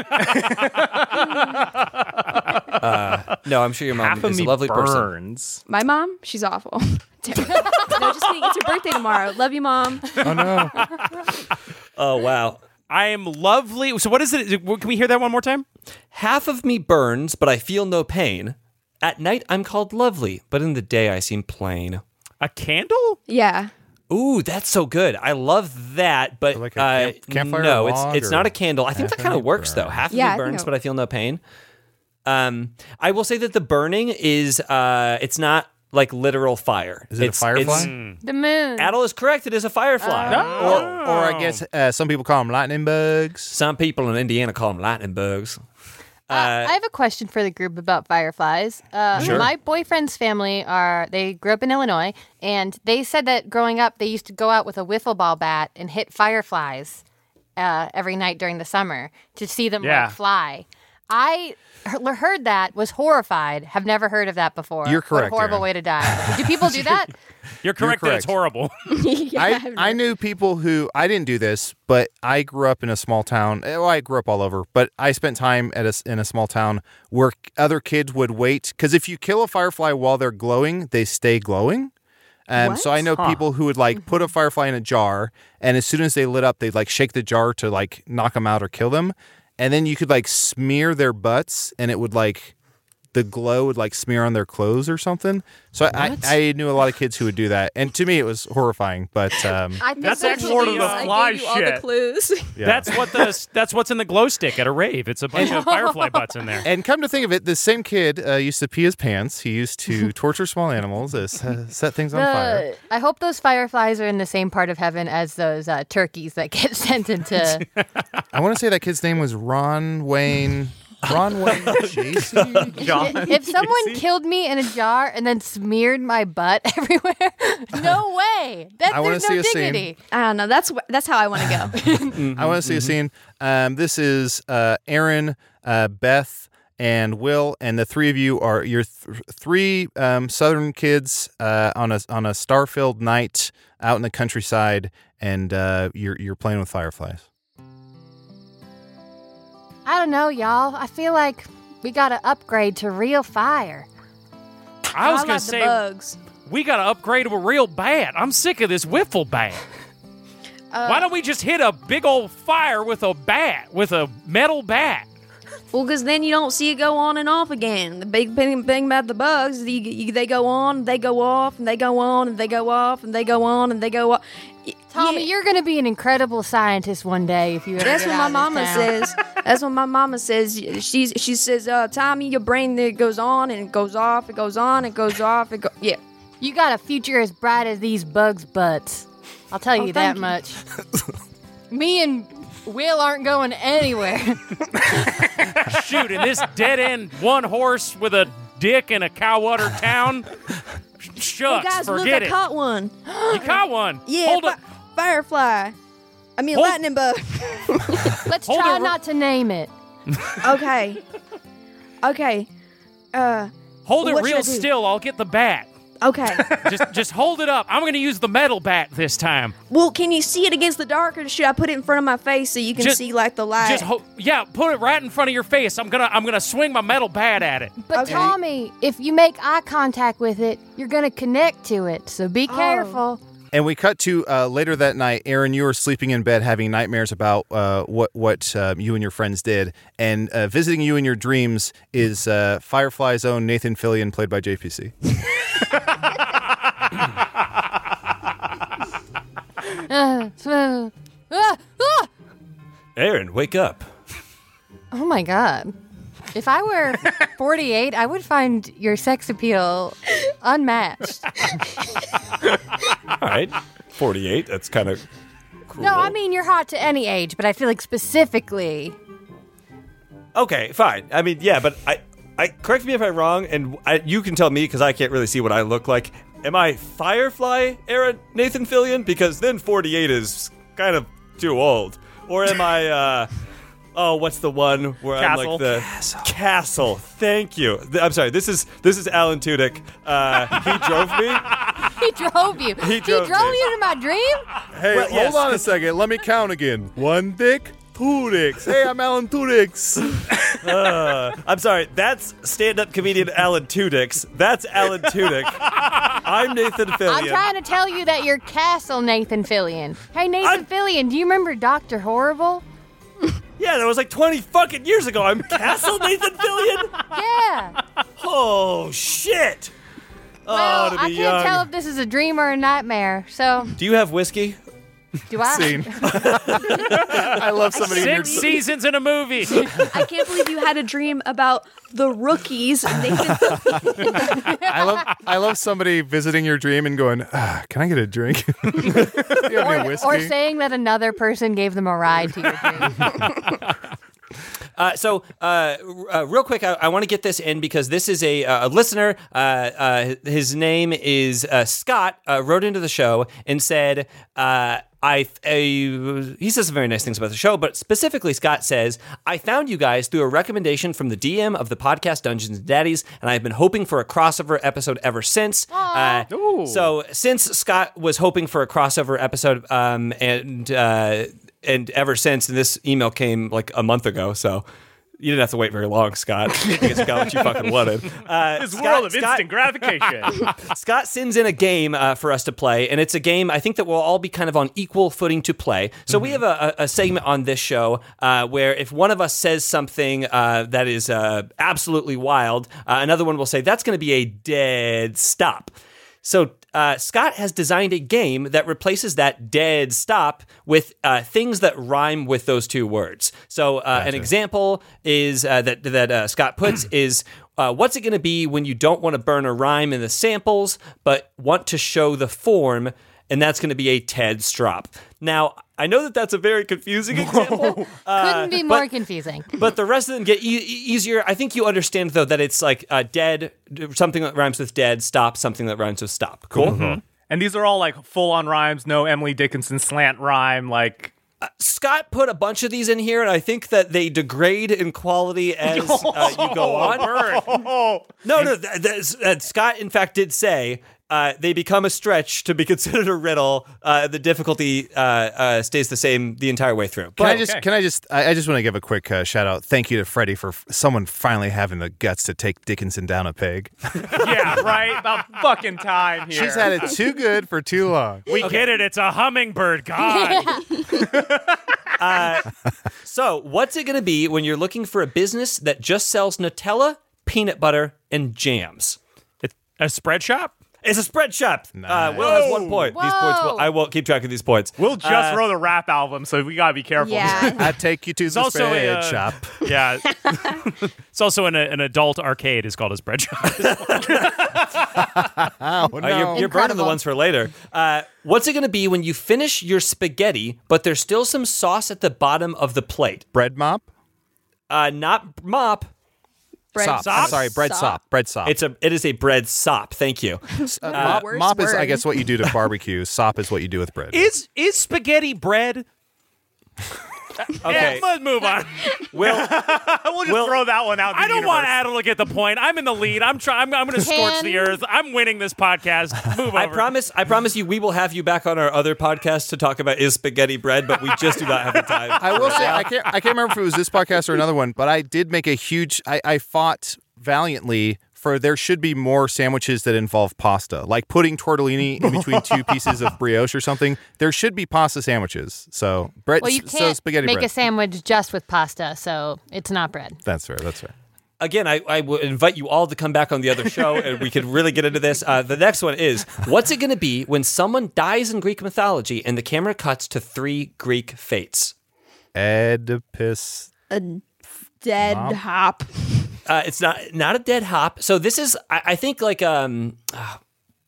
uh, no, I'm sure your mom Half of is me a lovely person. burns. My mom, she's awful. no, just kidding. It's your birthday tomorrow. Love you, mom. oh no! Oh wow. I am lovely. So what is it? Can we hear that one more time? Half of me burns, but I feel no pain. At night, I'm called lovely, but in the day, I seem plain. A candle? Yeah. Ooh, that's so good. I love that, but Like a uh, camp- campfire no, it's log it's or not a candle. I think half that kind of of me works though. burns? Half of Yeah, I me think burns, it- but I feel no pain. Um, I will say that the burning is uh, it's not like literal fire. Is it a It's- firefly? it's- The moon. Adel is correct. It is a firefly. Or, or I guess uh, some people call them lightning bugs. Some people in Indiana call them lightning bugs. Uh, I have a question for the group about fireflies. Uh, Sure. My boyfriend's family are, they grew up in Illinois, and they said that growing up, they used to go out with a wiffle ball bat and hit fireflies uh, every night during the summer to see them Yeah. like fly. I he- heard that, was horrified, have never heard of that before. You're correct, What a horrible Aaron. way to die. Do people do that? You're correct, that it's correct. horrible. yeah, I, I knew people who I didn't do this, but I grew up in a small town. Well, I grew up all over, but I spent time at a, in a small town where other kids would wait because if you kill a firefly while they're glowing, they stay glowing. Um, so I know people who would like put a firefly in a jar, and as soon as they lit up, they'd like shake the jar to like knock them out or kill them, and then you could like smear their butts, and it would like the glow would like smear on their clothes or something. So I, I knew a lot of kids who would do that, and to me it was horrifying. But um, I think That's there's actually Lord of the a- Fly I gave you all the shit. clues. yeah. That's what the that's what's in the glow stick at a rave. It's a bunch of firefly butts in there. And come to think of it, this same kid uh, used to pee his pants. He used to torture small animals, uh, s- set things on fire. The- I hope those fireflies are in the same part of heaven as those uh, turkeys that get sent into. I want to say that kid's name was Ron Wayne. Ron Wayne Jacey? John. If someone killed me in a jar and then smeared my butt everywhere, no way. That, I wanna there's see no a scene. dignity. I don't know. That's wh- that's how I want to go. I want to see a scene. Um, this is uh, Aaron, uh, Beth, and Will, and the three of you are your th- three um, Southern kids uh, on a on a star-filled night out in the countryside, and uh, you're you're playing with fireflies. I don't know, y'all. I feel like we got to upgrade to real fire. I was I gonna love say the bugs. we gotta upgrade to a real bat. I'm sick of this wiffle bat. Uh, Why don't we just hit a big old fire with a bat, with a metal bat? Well, because then you don't see it go on and off again. The big thing, thing about the bugs, is you, you, they go on, they go off, and they go on, and they go off, and they go on, and they go off. Y- Tommy, yeah, you're going to be an incredible scientist one day if you ever that's get what my out of mama this town. says. That's what my mama says. She's she says, uh, Tommy, your brain it goes on and it goes off, it goes on, it goes off, it go. Yeah. You got a future as bright as these bugs' butts. I'll tell Oh, you that thank you. much. Me and Will aren't going anywhere. Shoot, in this dead end one horse with a dick in a cow udder town. Shucks, Hey guys, look, forget I it. caught one. You caught one. Yeah, Hold fi- it. firefly. I mean, Hold- lightning bug. Let's Hold try it- not to name it. Okay. Okay. Uh. Hold it What real should I do? still. I'll get the bat. Okay. Just just hold it up. I'm going to use the metal bat this time. Well, can you see it against the dark, or should I put it in front of my face so you can Just- see like the light? Just ho- yeah, put it right in front of your face. I'm going to I'm going to swing my metal bat at it. But Okay. Tommy, if you make eye contact with it, you're going to connect to it. So be Oh. careful. And we cut to uh, later that night. Aaron, you were sleeping in bed, having nightmares about uh, what what uh, you and your friends did, and uh, visiting you in your dreams is uh, Firefly's own Nathan Fillion, played by J P C. Uh, uh, uh, uh. Aaron, wake up. Oh my god. If I were forty-eight, I would find your sex appeal unmatched. All right. forty-eight, that's kind of cruel. No, I mean you're hot to any age, but I feel like specifically. Okay, fine. I mean, yeah, but I, I correct me if I'm wrong, and I, you can tell me because I can't really see what I look like. Am I Firefly era Nathan Fillion? Because then forty-eight is kind of too old. Or am I, uh, oh, what's the one where Castle. I'm like the Castle? Castle. Thank you. Th- I'm sorry. This is this is Alan Tudyk. Uh, he drove me. He drove you. He drove me. you to my dream? Hey, Well, hold yes. on a second. Let me count again. One dick, two dicks. Hey, I'm Alan Tudyk. Uh, I'm sorry. That's stand-up comedian Alan Tudyk. That's Alan Tudyk. I'm Nathan Fillion. I'm trying to tell you that you're Castle Nathan Fillion. Hey, Nathan I'm- Fillion, do you remember Doctor Horrible? Yeah, that was like twenty fucking years ago. I'm Castle Nathan Fillion. Yeah. Oh shit. Well, oh, to be I can't young. tell if this is a dream or a nightmare. So, Do you have whiskey? do I? Scene. I love somebody in your Six seasons in a movie. I can't believe you had a dream about the rookies. Nathan I love I love somebody visiting your dream and going, ah, can I get a drink? Do you have any Or, whiskey? or saying that another person gave them a ride to your dream. Uh, so, uh, r- uh, real quick, I, I want to get this in because this is a, uh, a listener. Uh, uh, his name is uh, Scott. Uh, wrote into the show and said, uh, "I." Uh, he says some very nice things about the show, but specifically, Scott says, "I found you guys through a recommendation from the D M of the podcast Dungeons and Daddies, and I've been hoping for a crossover episode ever since." Uh, so, since Scott was hoping for a crossover episode, um, and uh, and ever since, and this email came like a month ago, so you didn't have to wait very long, Scott. I guess you got what you fucking wanted. Uh, This Scott- world of Scott- instant gratification. Scott sends in a game uh, for us to play, and it's a game I think that we'll all be kind of on equal footing to play. So we have a, a a segment on this show uh, where if one of us says something uh, that is uh, absolutely wild, uh, another one will say, that's going to be a dead stop. So uh, Scott has designed a game that replaces that dead stop with uh, things that rhyme with those two words. So uh, an example is uh, that that uh, Scott puts is uh, what's it going to be when you don't want to burn a rhyme in the samples but want to show the form, and that's going to be a Ted Strop. Now, I know that that's a very confusing example. Uh, Couldn't be more but- confusing. But the rest of them get e- e- easier. I think you understand, though, that it's like uh, dead, something that rhymes with dead, stop, something that rhymes with stop. Cool? And these are all like full on rhymes, no Emily Dickinson slant rhyme. Like, Scott put a bunch of these in here, and I think that they degrade in quality as uh, you go on. No, no, th- th- uh, Scott, in fact, did say uh, they become a stretch to be considered a riddle. Uh, the difficulty uh, uh, stays the same the entire way through. Can I But just? Can I just? I, I just want to give a quick uh, shout out. Thank you to Freddie for f- someone finally having the guts to take Dickinson down a peg. yeah, right? About fucking time here. She's had it too good for too long. We get it. It's a hummingbird. God. So, what's it going to be when you're looking for a business that just sells Nutella, peanut butter, and jams? It's a spread shop? It's a spread shop. Uh, Will has one point. These points. Will, Whoa. I won't keep track of these points. Will just Uh, wrote a rap album, so we gotta be careful. Yeah. I take you to the also a, spread uh, shop. Yeah. It's also an, an adult arcade. It's called a spread shop. Oh no! Uh, you're, you're burning the Incredible. ones for later. Uh, what's it going to be when you finish your spaghetti, but there's still some sauce at the bottom of the plate? bread mop. Uh, not mop. Bread Sop. sop? I'm sorry, bread sop. Bread sop. It's a. It is a bread sop. Thank you. Uh, mop, worst mop is, I word. guess, what you do to barbecue. Sop is what you do with bread. is is spaghetti bread? Okay. Yeah, let's move on. Will. we'll just Will- throw that one out. in I the don't want universe. Adel to get the point. I'm in the lead. I'm trying. I'm, I'm going to scorch Can- the earth. I'm winning this podcast. Move over. I promise. I promise you, we will have you back on our other podcast to talk about is spaghetti bread, but we just do not have the time. I will say I can't. I can't remember if it was this podcast or another one, but I did make a huge. I, I fought valiantly for there should be more sandwiches that involve pasta, like putting tortellini in between two pieces of brioche or something. There should be pasta sandwiches. So bread. Well, you so can't spaghetti make bread. a sandwich just with pasta, so it's not bread. That's fair. That's fair. Again, I, I would invite you all to come back on the other show and we could really get into this. Uh, the next one is, what's it going to be when someone dies in Greek mythology and the camera cuts to three Greek fates? Oedipus. A dead Mom? hop. Uh, it's not not a dead hop. So this is, I, I think, like um, uh,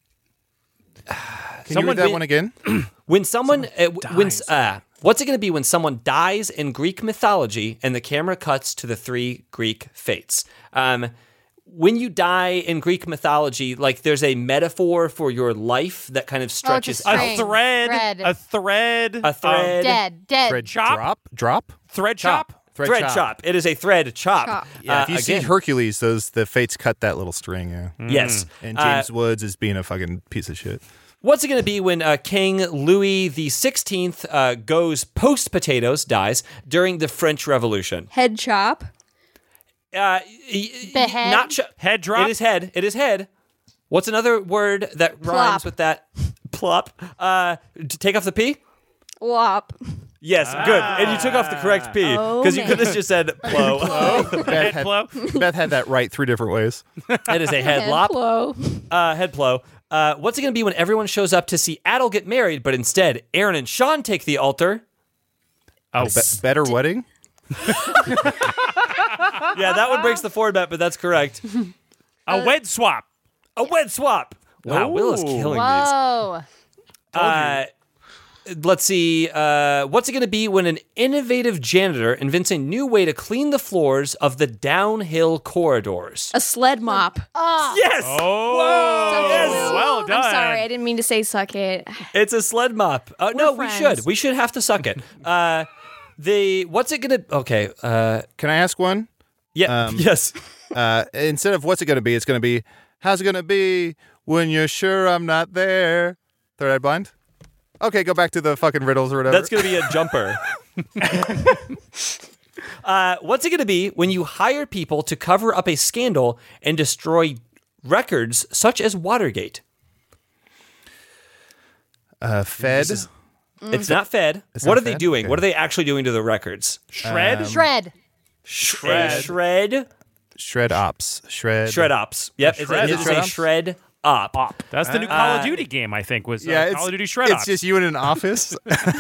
Can someone you read that win- one again? when someone, uh, w- when dies. uh, what's it going to be when someone dies in Greek mythology and the camera cuts to the three Greek fates? Um, when you die in Greek mythology, like there's a metaphor for your life that kind of stretches a out. A string. thread, Thread. a thread, A thread. Dead. Dead. Thread chop? drop? Drop? thread chop. Thread, Thread chop. chop. It is a thread chop. Chop. Yeah, Uh, if you see again, Hercules, those the fates cut that little string, yeah. yes. And Uh, James Woods is being a fucking piece of shit. What's it going to be when uh, King Louis the Sixteenth uh, goes post potatoes, dies during the French Revolution? Head chop. Uh, y- y- Behead? Not ch- Head drop. It is head. It is head. What's another word that rhymes Plop. with that? Plop. Uh, to take off the P? Wop. Yes, good. And you took off the correct P Oh, because you man. could have just said blow. Beth Head had, blow. Beth had that right three different ways. It is a head lop. blow. Uh, head blow. Uh, what's it going to be when everyone shows up to see Adel get married, but instead Aaron and Sean take the altar? Oh, Be- better wedding? Yeah, that one breaks the format, but that's correct. a wed swap. A wed swap. Wow, Will is killing these. Whoa. Uh, let's see. Uh, what's it going to be when an innovative janitor invents a new way to clean the floors of the downhill corridors? A sled mop. Yes! Oh, Yes. well done. I'm sorry, I didn't mean to say suck it. It's a sled mop. Uh, no, we friends. should. We should have to suck it. Uh, the what's it going to? Okay. Uh, Can I ask one? yeah. Um, yes. Uh, instead of what's it going to be, it's going to be, how's it going to be when you're sure I'm not there? Third Eye Blind? Okay, go back to the fucking riddles or whatever. That's going to be a jumper. uh, what's it going to be when you hire people to cover up a scandal and destroy records such as Watergate? uh, Fed. It's not Fed. It's what not are they Fed? doing? Okay. What are they actually doing to the records? Shred. Shred. Shred. A shred. Shred Ops. Shred. Shred ops. Yep. It's a, shred it ops? is a shred op. Op. That's the new Call Uh, of Duty game. I think was uh, Yeah, it's, Call of Duty Shred it's Ops. just you in an office.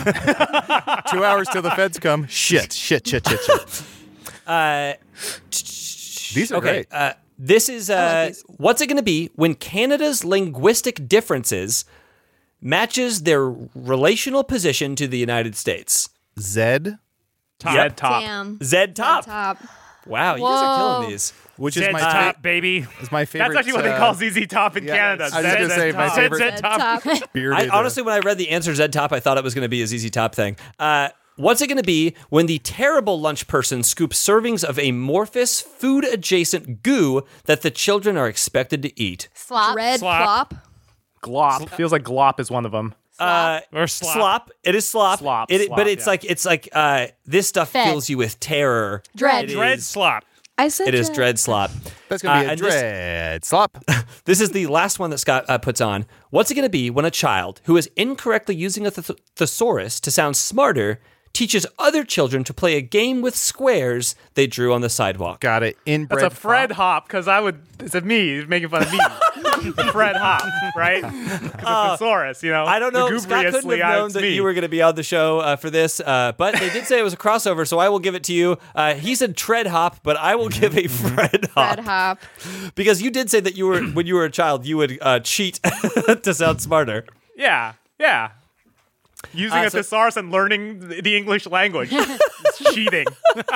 Two hours till the feds come. Shit, shit, shit, shit, shit. Uh, These are okay. great. Uh, this is uh, these. what's it going to be when Canada's linguistic differences matches their relational position to the United States? Zed, top. Yep. top. Damn. Zed top. Top. Wow, you guys are killing Whoa. these. which is Zed's my top, fa- baby. is my favorite. That's actually what they uh, call Z Z Top in yeah, Canada. I was just Zed- gonna say, Zed my Top. favorite- Zed top. bearded, I uh, honestly, when I read the answer Zed top, I thought it was going to be a Z Z Top thing. Uh, what's it going to be when the terrible lunch person scoops servings of amorphous food-adjacent goo that the children are expected to eat? Slop. Red Slop. plop. Glop. Feels like Glop is one of them. Uh, Or slop. slop. It is slop. Slop, It, slop, but it's yeah. like it's like uh, this stuff Fed. fills you with terror. Dread. It Dread is- slop. I said It is dread. dread slop. That's gonna be Uh, a and this- dread slop. This is the last one that Scott uh, puts on. What's it going to be when a child who is incorrectly using a th- thesaurus to sound smarter teaches other children to play a game with squares they drew on the sidewalk? Got it. Inbred. That's a Fred fop. hop because I would. It's a me making fun of me. Fred hop, right? Because of thesaurus, you know. I don't know. Scott couldn't lugubriously, have uh, known it's that me. you were going to be on the show uh, for this, uh, but they did say it was a crossover, so I will give it to you. Uh, he said tread hop, but I will give a Fred hop. Red hop. Because you did say that you were when you were a child, you would uh, cheat to sound smarter. Yeah, yeah. Using Uh, a so- thesaurus and learning th- the English language. It's cheating.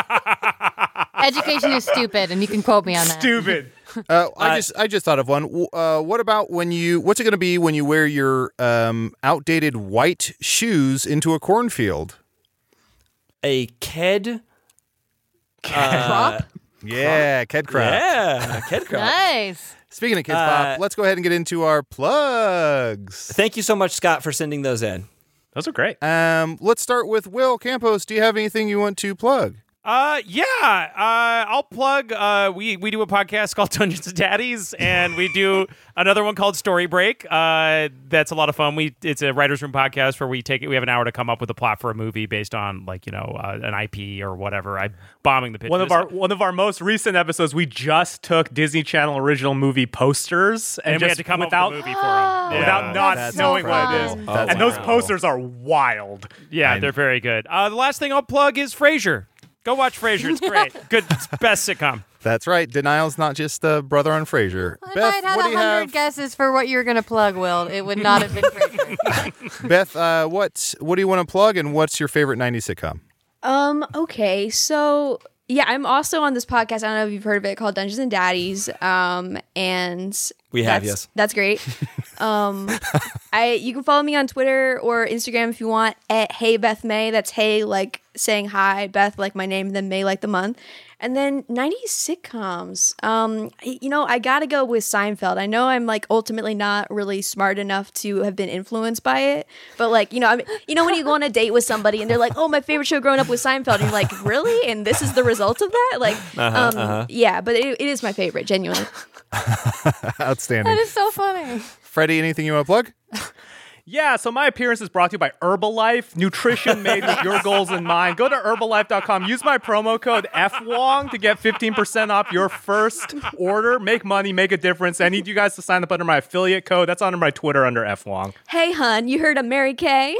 Education is stupid, and you can quote me on that. Stupid. Uh, I Uh, just I just thought of one. W- Uh, what about when you? What's it going to be when you wear your um, outdated white shoes into a cornfield? A ked. Crop. Yeah, Ked Crop. Yeah, ked crop. Nice. Speaking of Kids Uh, Pop, let's go ahead and get into our plugs. Thank you so much, Scott, for sending those in. Those are great. Um, let's start with Will Campos. Do you have anything you want to plug? Uh, yeah. Uh, I'll plug. Uh, we we do a podcast called Dungeons and Daddies, and we do another one called Story Break. Uh, that's a lot of fun. We it's a writers' room podcast where we take it. We have an hour to come up with a plot for a movie based on like you know uh, an I P or whatever. I'm bombing the pitch. One of our one of our most recent episodes, we just took Disney Channel original movie posters and, and just we had to come without up with a movie for them. without Yeah. not That's knowing so what it is. fun. That's and those wow. posters are wild. Yeah, I- they're very good. Uh, the last thing I'll plug is Frasier. Go watch Frasier. It's great. Good. It's best sitcom. That's right. Denial's not just uh, brother on Frasier. If Beth, I had what a do you hundred have? guesses for what you were going to plug, Will, it would not have been Frasier. Beth, uh, what what do you want to plug, and what's your favorite nineties sitcom? Um, okay, so yeah, I'm also on this podcast. I don't know if you've heard of it, called Dungeons and Daddies. Um, and We have, that's- yes. That's great. um, I you can follow me on Twitter or Instagram if you want at Hey Beth May. That's Hey like saying hi, Beth like my name, then May like the month. And then nineties sitcoms. Um, I- you know, I gotta go with Seinfeld. I know I'm like ultimately not really smart enough to have been influenced by it, but like you know, I mean, you know when you go on a date with somebody and they're like, "Oh, my favorite show growing up was Seinfeld," and you're like, "Really?" And this is the result of that? Like, Uh-huh, um, uh-huh. yeah, but it, it is my favorite, genuinely. Outstanding. That is so funny. Freddie, anything you want to plug? Yeah, so my appearance is brought to you by Herbalife, nutrition made with your goals in mind. Go to herbalife dot com. Use my promo code F W O N G to get fifteen percent off your first order. Make money, make a difference. I need you guys to sign up under my affiliate code. That's under my Twitter under F W O N G. Hey, hun, you heard of Mary Kay?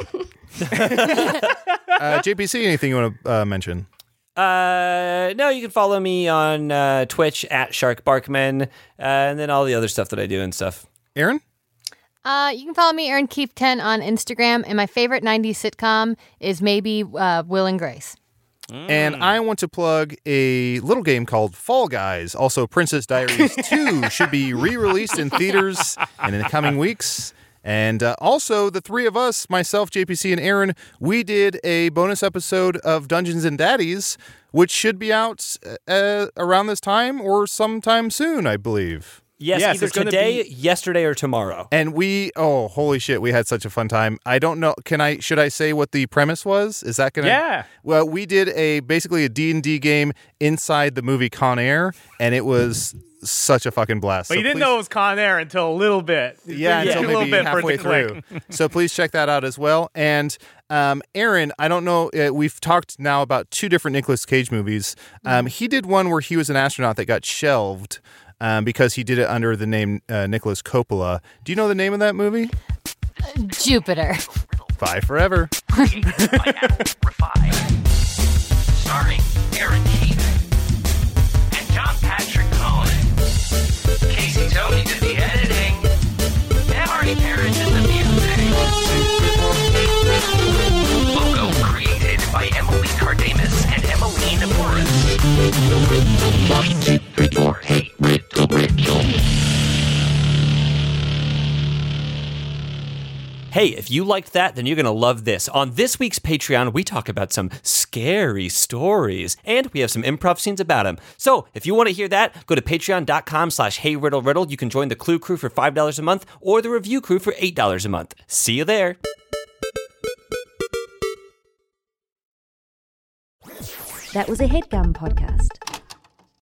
Uh, J P C, anything you want to uh, mention? Uh, no, you can follow me on uh, Twitch at Shark Barkman, uh, and then all the other stuff that I do and stuff. Aaron? Uh, you can follow me, Erin Keefe ten, on Instagram. And my favorite nineties sitcom is maybe uh, Will and Grace. And I want to plug a little game called Fall Guys. Also, Princess Diaries two should be re-released in theaters and in the coming weeks. And uh, also, the three of us, myself, J P C, and Aaron, we did a bonus episode of Dungeons and Daddies, which should be out uh, around this time or sometime soon, I believe. Yes, Yes, either it's gonna today, be- yesterday, or tomorrow. And we, oh, holy shit, we had such a fun time. I don't know, can I, should I say what the premise was? Is that going to? Yeah. Well, we did a, basically a D and D game inside the movie Con Air, and it was such a fucking blast. But So you didn't please- know it was Con Air until a little bit. Yeah, It took until a little maybe bit for halfway it to click. through. So please check that out as well. And um, Aaron, I don't know, uh, we've talked now about two different Nicolas Cage movies. Um, he did one where he was an astronaut that got shelved um, because he did it under the name uh, Nicholas Coppola. Do you know the name of that movie? Jupiter. Bye Forever. Created by Apple Refine. Starring Aaron Keefe and John Patrick Cohen. Casey Tony did the editing. And Marty Parrish did the music. Logo created by Emily Cardamus and Emmeline Morris. Hey, Riddle, Riddle. Hey, if you liked that, then you're going to love this. On this week's Patreon, we talk about some scary stories, and we have some improv scenes about them. So if you want to hear that, go to patreon dot com slash hey riddle riddle. You can join the Clue Crew for five dollars a month or the Review Crew for eight dollars a month. See you there. That was a HeadGum podcast.